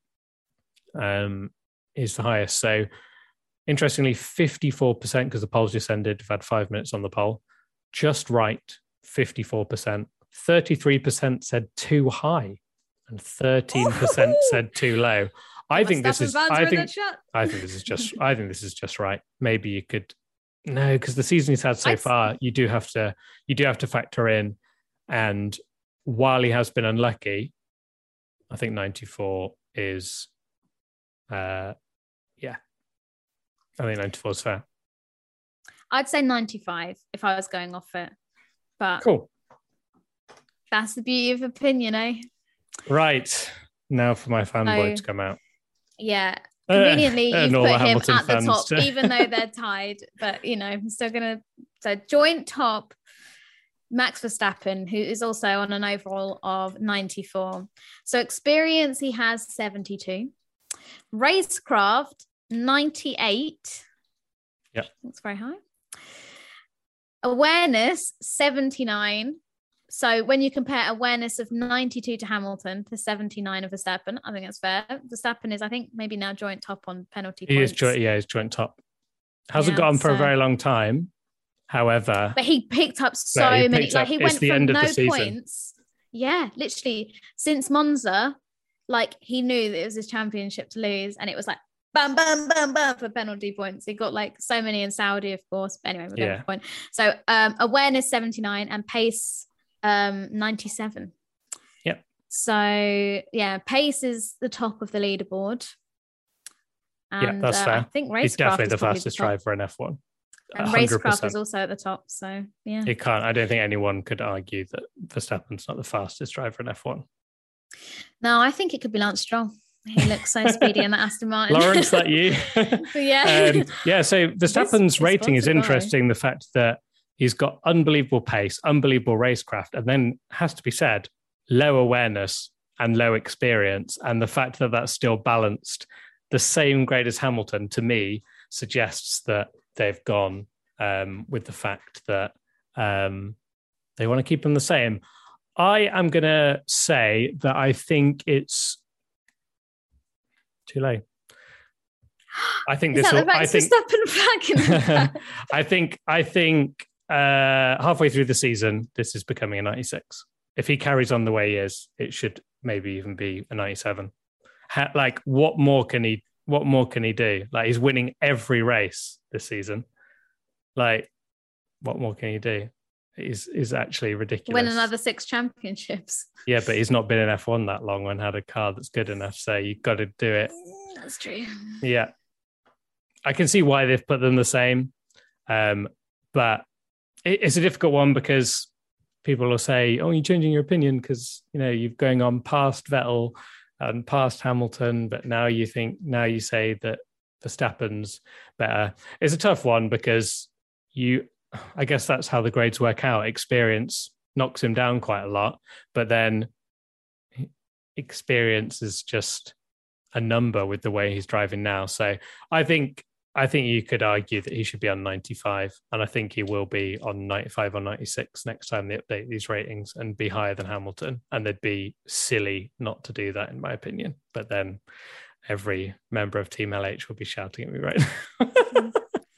um, is the highest. So interestingly, fifty-four percent, because the polls just ended, we've had five minutes on the poll. Just right, fifty-four percent. thirty-three percent said too high, and thirteen percent said too low. I think this is. I think. I think this is just. I think this is just right. Maybe you could. No, because the season he's had so I'd... far, you do have to. You do have to factor in, and while he has been unlucky, I think ninety-four is, uh, yeah, I think ninety-four is fair. I'd say ninety-five if I was going off it. But cool. That's the beauty of opinion, eh? Right. Now for my fanboy So, to come out. Yeah. Conveniently, Uh, you've and all put the him Hamilton at the fans top, too. even though they're tied. But, you know, I'm still going to... So joint top, Max Verstappen, who is also on an overall of ninety-four. So experience, he has seventy-two. Racecraft, ninety-eight. Yeah. That's very high. Awareness, seventy-nine. So when you compare awareness of ninety-two to Hamilton to seventy-nine of Verstappen, I think that's fair. Verstappen is, I think, maybe now joint top on penalty He points. is joint, yeah, he's joint top. Hasn't Yeah, got on for a so- very long time. However, But he picked up so Yeah, he many. picked Like up- he it's went the from end of no the season. points. Yeah, literally since Monza, like he knew that it was his championship to lose, and it was like bam, bam, bam, bam for penalty points. He got like so many in Saudi, of course. But anyway, we're going Yeah. to the point. So um, awareness seventy-nine and pace um, ninety-seven. Yep. So yeah, pace is the top of the leaderboard. Yeah, And, that's uh, fair. I think racecraft he's definitely is the probably fastest the top. driver in F one. And one hundred racecraft percent. is also at the top. So yeah. You can't. I don't think anyone could argue that Verstappen's not the fastest driver in F one. No, I think it could be Lance Stroll. He looks so speedy in that Aston Martin. Lawrence, that you? Yeah. um, yeah. So Verstappen's This rating is responsive guy. interesting. The fact that he's got unbelievable pace, unbelievable racecraft, and then has to be said, low awareness and low experience, and the fact that that's still balanced, the same grade as Hamilton, to me suggests that they've gone um, with the fact that um, they want to keep them the same. I am going to say that I think it's too late. I think Is this that will. the I Max think. Verstappen flag in the back? I think. I think. Uh, halfway through the season, this is becoming a ninety-six. If he carries on the way he is, it should maybe even be a ninety-seven. Ha- like, what more can he? What more can he do? Like, he's winning every race this season. Like, what more can he do? Is is actually ridiculous. Win another six championships. Yeah, but he's not been in F one that long and had a car that's good enough. So you've got to do it. That's true. Yeah. I can see why they've put them the same. Um, but it, it's a difficult one because people will say, oh, you're changing your opinion because, you know, you're going on past Vettel and past Hamilton, but now you think, now you say that Verstappen's better. It's a tough one because you, I guess that's how the grades work out. Experience knocks him down quite a lot, but then experience is just a number with the way he's driving now. So I think I think you could argue that he should be on ninety-five, and I think he will be on ninety-five or ninety-six next time they update these ratings and be higher than Hamilton. And they'd be silly not to do that, in my opinion. But then every member of Team L H will be shouting at me right now.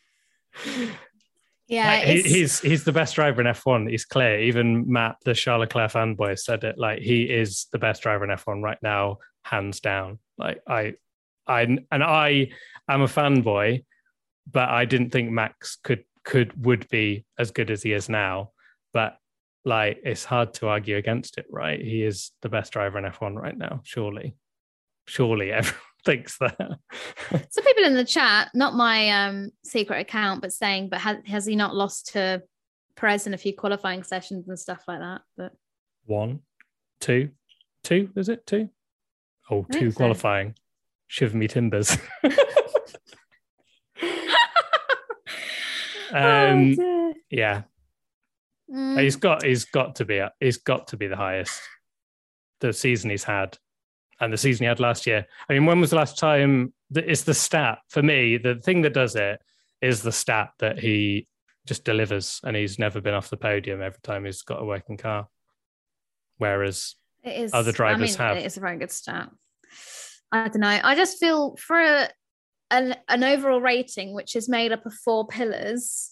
Yeah, Like, he, it's- he's he's the best driver in F one. He's clear. Even Matt, the Charles Leclerc fanboy, said it. Like, he is the best driver in F one right now, hands down. Like I, I and I am a fanboy, but I didn't think Max could could would be as good as he is now. But like, it's hard to argue against it, right? He is the best driver in F one right now. Surely, surely everyone thinks that. some people in the chat, not my um, secret account, but saying, but has, has he not lost to Perez in a few qualifying sessions and stuff like that? But One, two, two, is it two? Oh, I think two so. qualifying. Shiver me timbers. um, Oh, dear. yeah, Mm. he's got he's got to be he's got to be the highest the season he's had, and the season he had last year. I mean, when was the last time? It's the stat for me. The thing that does it is the stat that he just delivers, and he's never been off the podium every time he's got a working car. Whereas It is, other drivers I mean, have. It is a very good stat. I don't know. I just feel for a, an an overall rating which is made up of four pillars.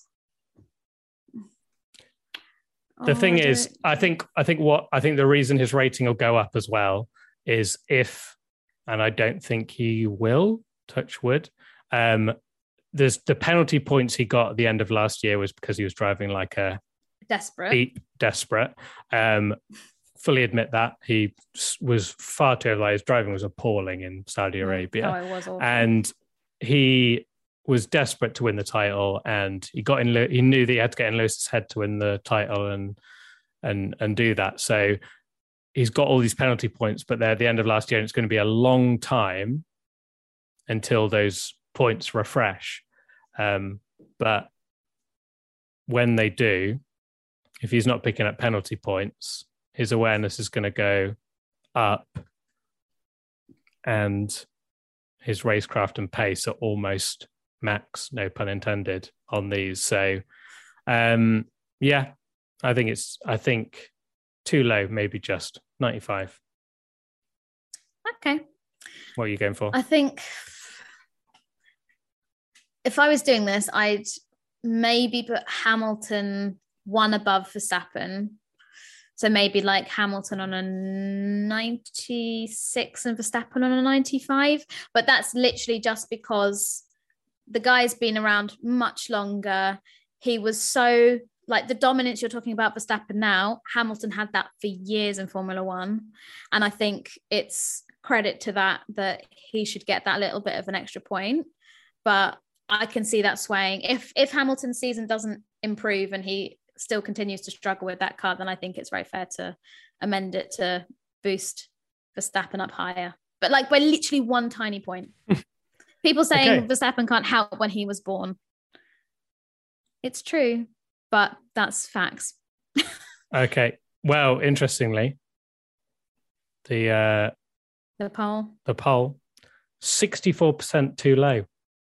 The Oh, thing I is, don't- I think I think what I think the reason his rating will go up as well is if, and I don't think he will, touch wood. Um, there's the penalty points he got at the end of last year was because he was driving like a desperate. beat desperate. Um, fully admit that. He was far too over. His driving was appalling in Saudi Arabia. Oh, it was awful. And he was desperate to win the title, and he got in. He knew that he had to get in Lewis's head to win the title and and and do that. So he's got all these penalty points, but they're at the end of last year, and it's going to be a long time until those points refresh. Um, but when they do, if he's not picking up penalty points, his awareness is going to go up, and his racecraft and pace are almost max, no pun intended, on these. So, um, yeah, I think it's, I think too low, maybe just ninety-five. Okay. What are you going for? I think if I was doing this, I'd maybe put Hamilton one above Verstappen. So maybe like Hamilton on a ninety-six and Verstappen on a ninety-five. But that's literally just because the guy's been around much longer. He was so, like the dominance you're talking about Verstappen now, Hamilton had that for years in Formula One. And I think it's credit to that, that he should get that little bit of an extra point. But I can see that swaying. If if Hamilton's season doesn't improve and he still continues to struggle with that car, then I think it's very fair to amend it to boost Verstappen up higher. But like by literally one tiny point. People saying okay. Verstappen can't help when he was born. It's true, but that's facts. Okay. Well, interestingly, the uh, the poll, the poll, sixty-four percent too low.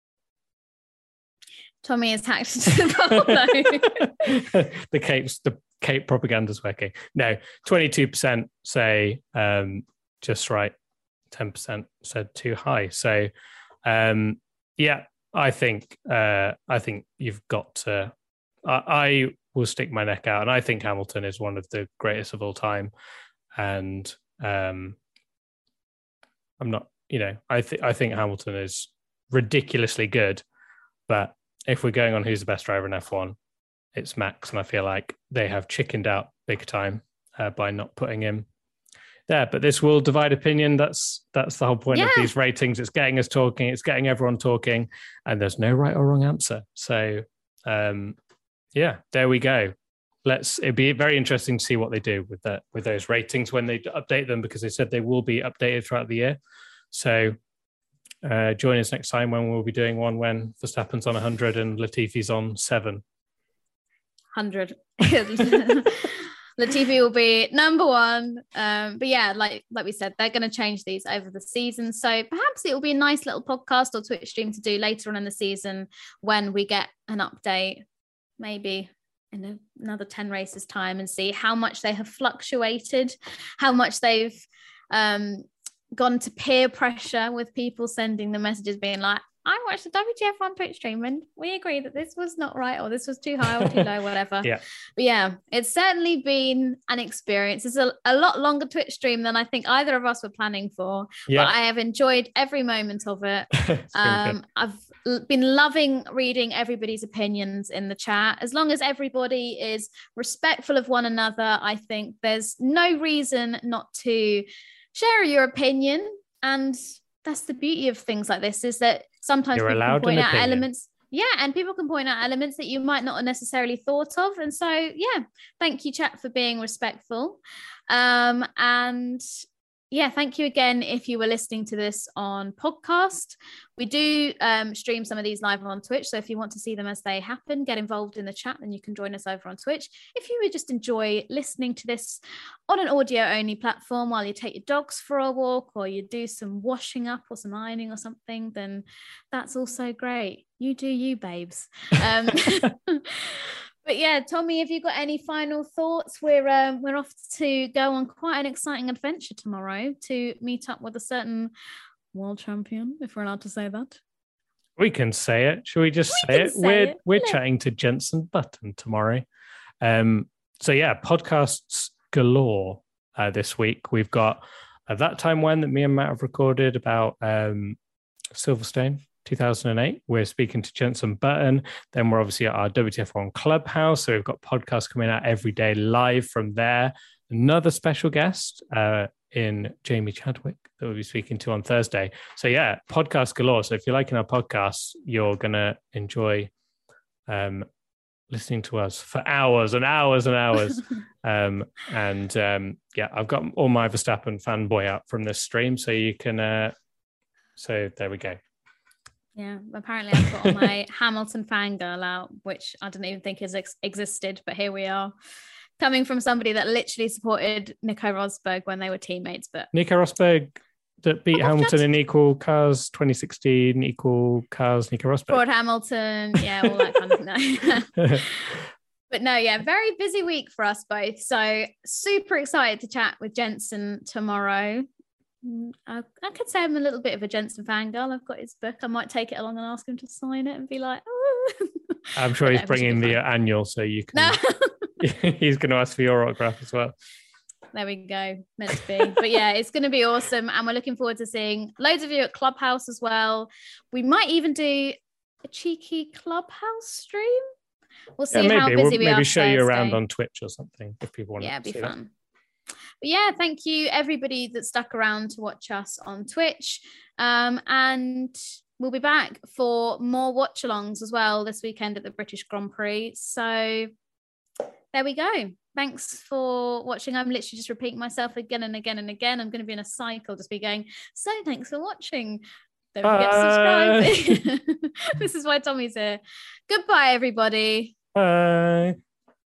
Tommy is hacked into the poll though. the Cape's the Cape propaganda's working. No, twenty-two percent say um, just right, ten percent said too high. So um, yeah, I think uh, I think you've got to. I, I will stick my neck out, and I think Hamilton is one of the greatest of all time. And um, I'm not, you know, I think I think Hamilton is ridiculously good, but if we're going on who's the best driver in F one, it's Max, and I feel like they have chickened out big time uh, by not putting him there. But this will divide opinion. That's that's the whole point yeah. of these ratings. It's getting us talking. It's getting everyone talking, and there's no right or wrong answer. So, um, yeah, there we go. Let's. It'd be very interesting to see what they do with that with those ratings when they update them, because they said they will be updated throughout the year. So. Uh, join us next time when we'll be doing one when Verstappen's on one hundred and Latifi's on seven. one hundred. Latifi will be number one. Um, but yeah, like like we said, they're going to change these over the season. So perhaps it will be a nice little podcast or Twitch stream to do later on in the season when we get an update, maybe in another ten races time, and see how much they have fluctuated, how much they've... Um, gone to peer pressure with people sending the messages being like, I watched the W T F one Twitch stream and we agree that this was not right, or this was too high or too low, whatever. Yeah. But yeah, it's certainly been an experience. It's a, a lot longer Twitch stream than I think either of us were planning for. Yeah. But I have enjoyed every moment of it. um, I've l- been loving reading everybody's opinions in the chat. As long as everybody is respectful of one another, I think there's no reason not to share your opinion. And that's the beauty of things like this, is that sometimes You're people allowed can point an out opinion. elements. Yeah, and people can point out elements that you might not have necessarily thought of. And so, yeah, thank you, chat, for being respectful. Um, and yeah, thank you again if you were listening to this on podcast. We do um, stream some of these live on Twitch. So if you want to see them as they happen, get involved in the chat, then you can join us over on Twitch. If you would just enjoy listening to this on an audio-only platform while you take your dogs for a walk, or you do some washing up or some ironing or something, then that's also great. You do you, babes. Um, But yeah, Tommy, have you got any final thoughts? We're um, we're off to go on quite an exciting adventure tomorrow to meet up with a certain world champion, if we're allowed to say that. We can say it. Should we just we say it? Say we're it. we're Let- chatting to Jenson Button tomorrow. Um, so yeah, podcasts galore uh, this week. We've got uh, That Time When that me and Matt have recorded about um, Silverstone two thousand eight. We're speaking to Jenson Button. Then we're obviously at our W T F one Clubhouse. So we've got podcasts coming out every day live from there another special guest uh, in Jamie Chadwick that we'll be speaking to on Thursday. So yeah, podcast galore. So if you're liking our podcasts, you're going to enjoy um, listening to us for hours and hours and hours. um, and um, yeah, I've got all my Verstappen fanboy out from this stream. So you can, uh, so there we go. Yeah, apparently I've got all my Hamilton fangirl out, which I didn't even think has ex- existed, but here we are. Coming from somebody that literally supported Nico Rosberg when they were teammates. But Nico Rosberg that beat oh, Hamilton just... in equal cars twenty sixteen, equal cars, Nico Rosberg. Ford Hamilton, yeah, all that kind of thing. But no, yeah, very busy week for us both. So super excited to chat with Jenson tomorrow. I, I could say I'm a little bit of a Jenson fangirl. I've got his book. I might take it along and ask him to sign it and be like, oh. I'm sure he's bringing the annual so you can... No. He's going to ask for your autograph as well. There we go. Meant to be. But yeah, it's going to be awesome. And we're looking forward to seeing loads of you at Clubhouse as well. We might even do a cheeky Clubhouse stream. We'll see yeah, maybe. how busy we'll we maybe are. Maybe show Thursday. you around on Twitch or something if people want yeah, to see it'd be fun. That. But yeah, thank you everybody that stuck around to watch us on Twitch. Um, and we'll be back for more watch-alongs as well this weekend at the British Grand Prix. So there we go. Thanks for watching. I'm literally just repeating myself again and again and again. I'm going to be in a cycle, just be going, so thanks for watching. Don't forget to subscribe. This is why Tommy's here. Goodbye, everybody. Bye.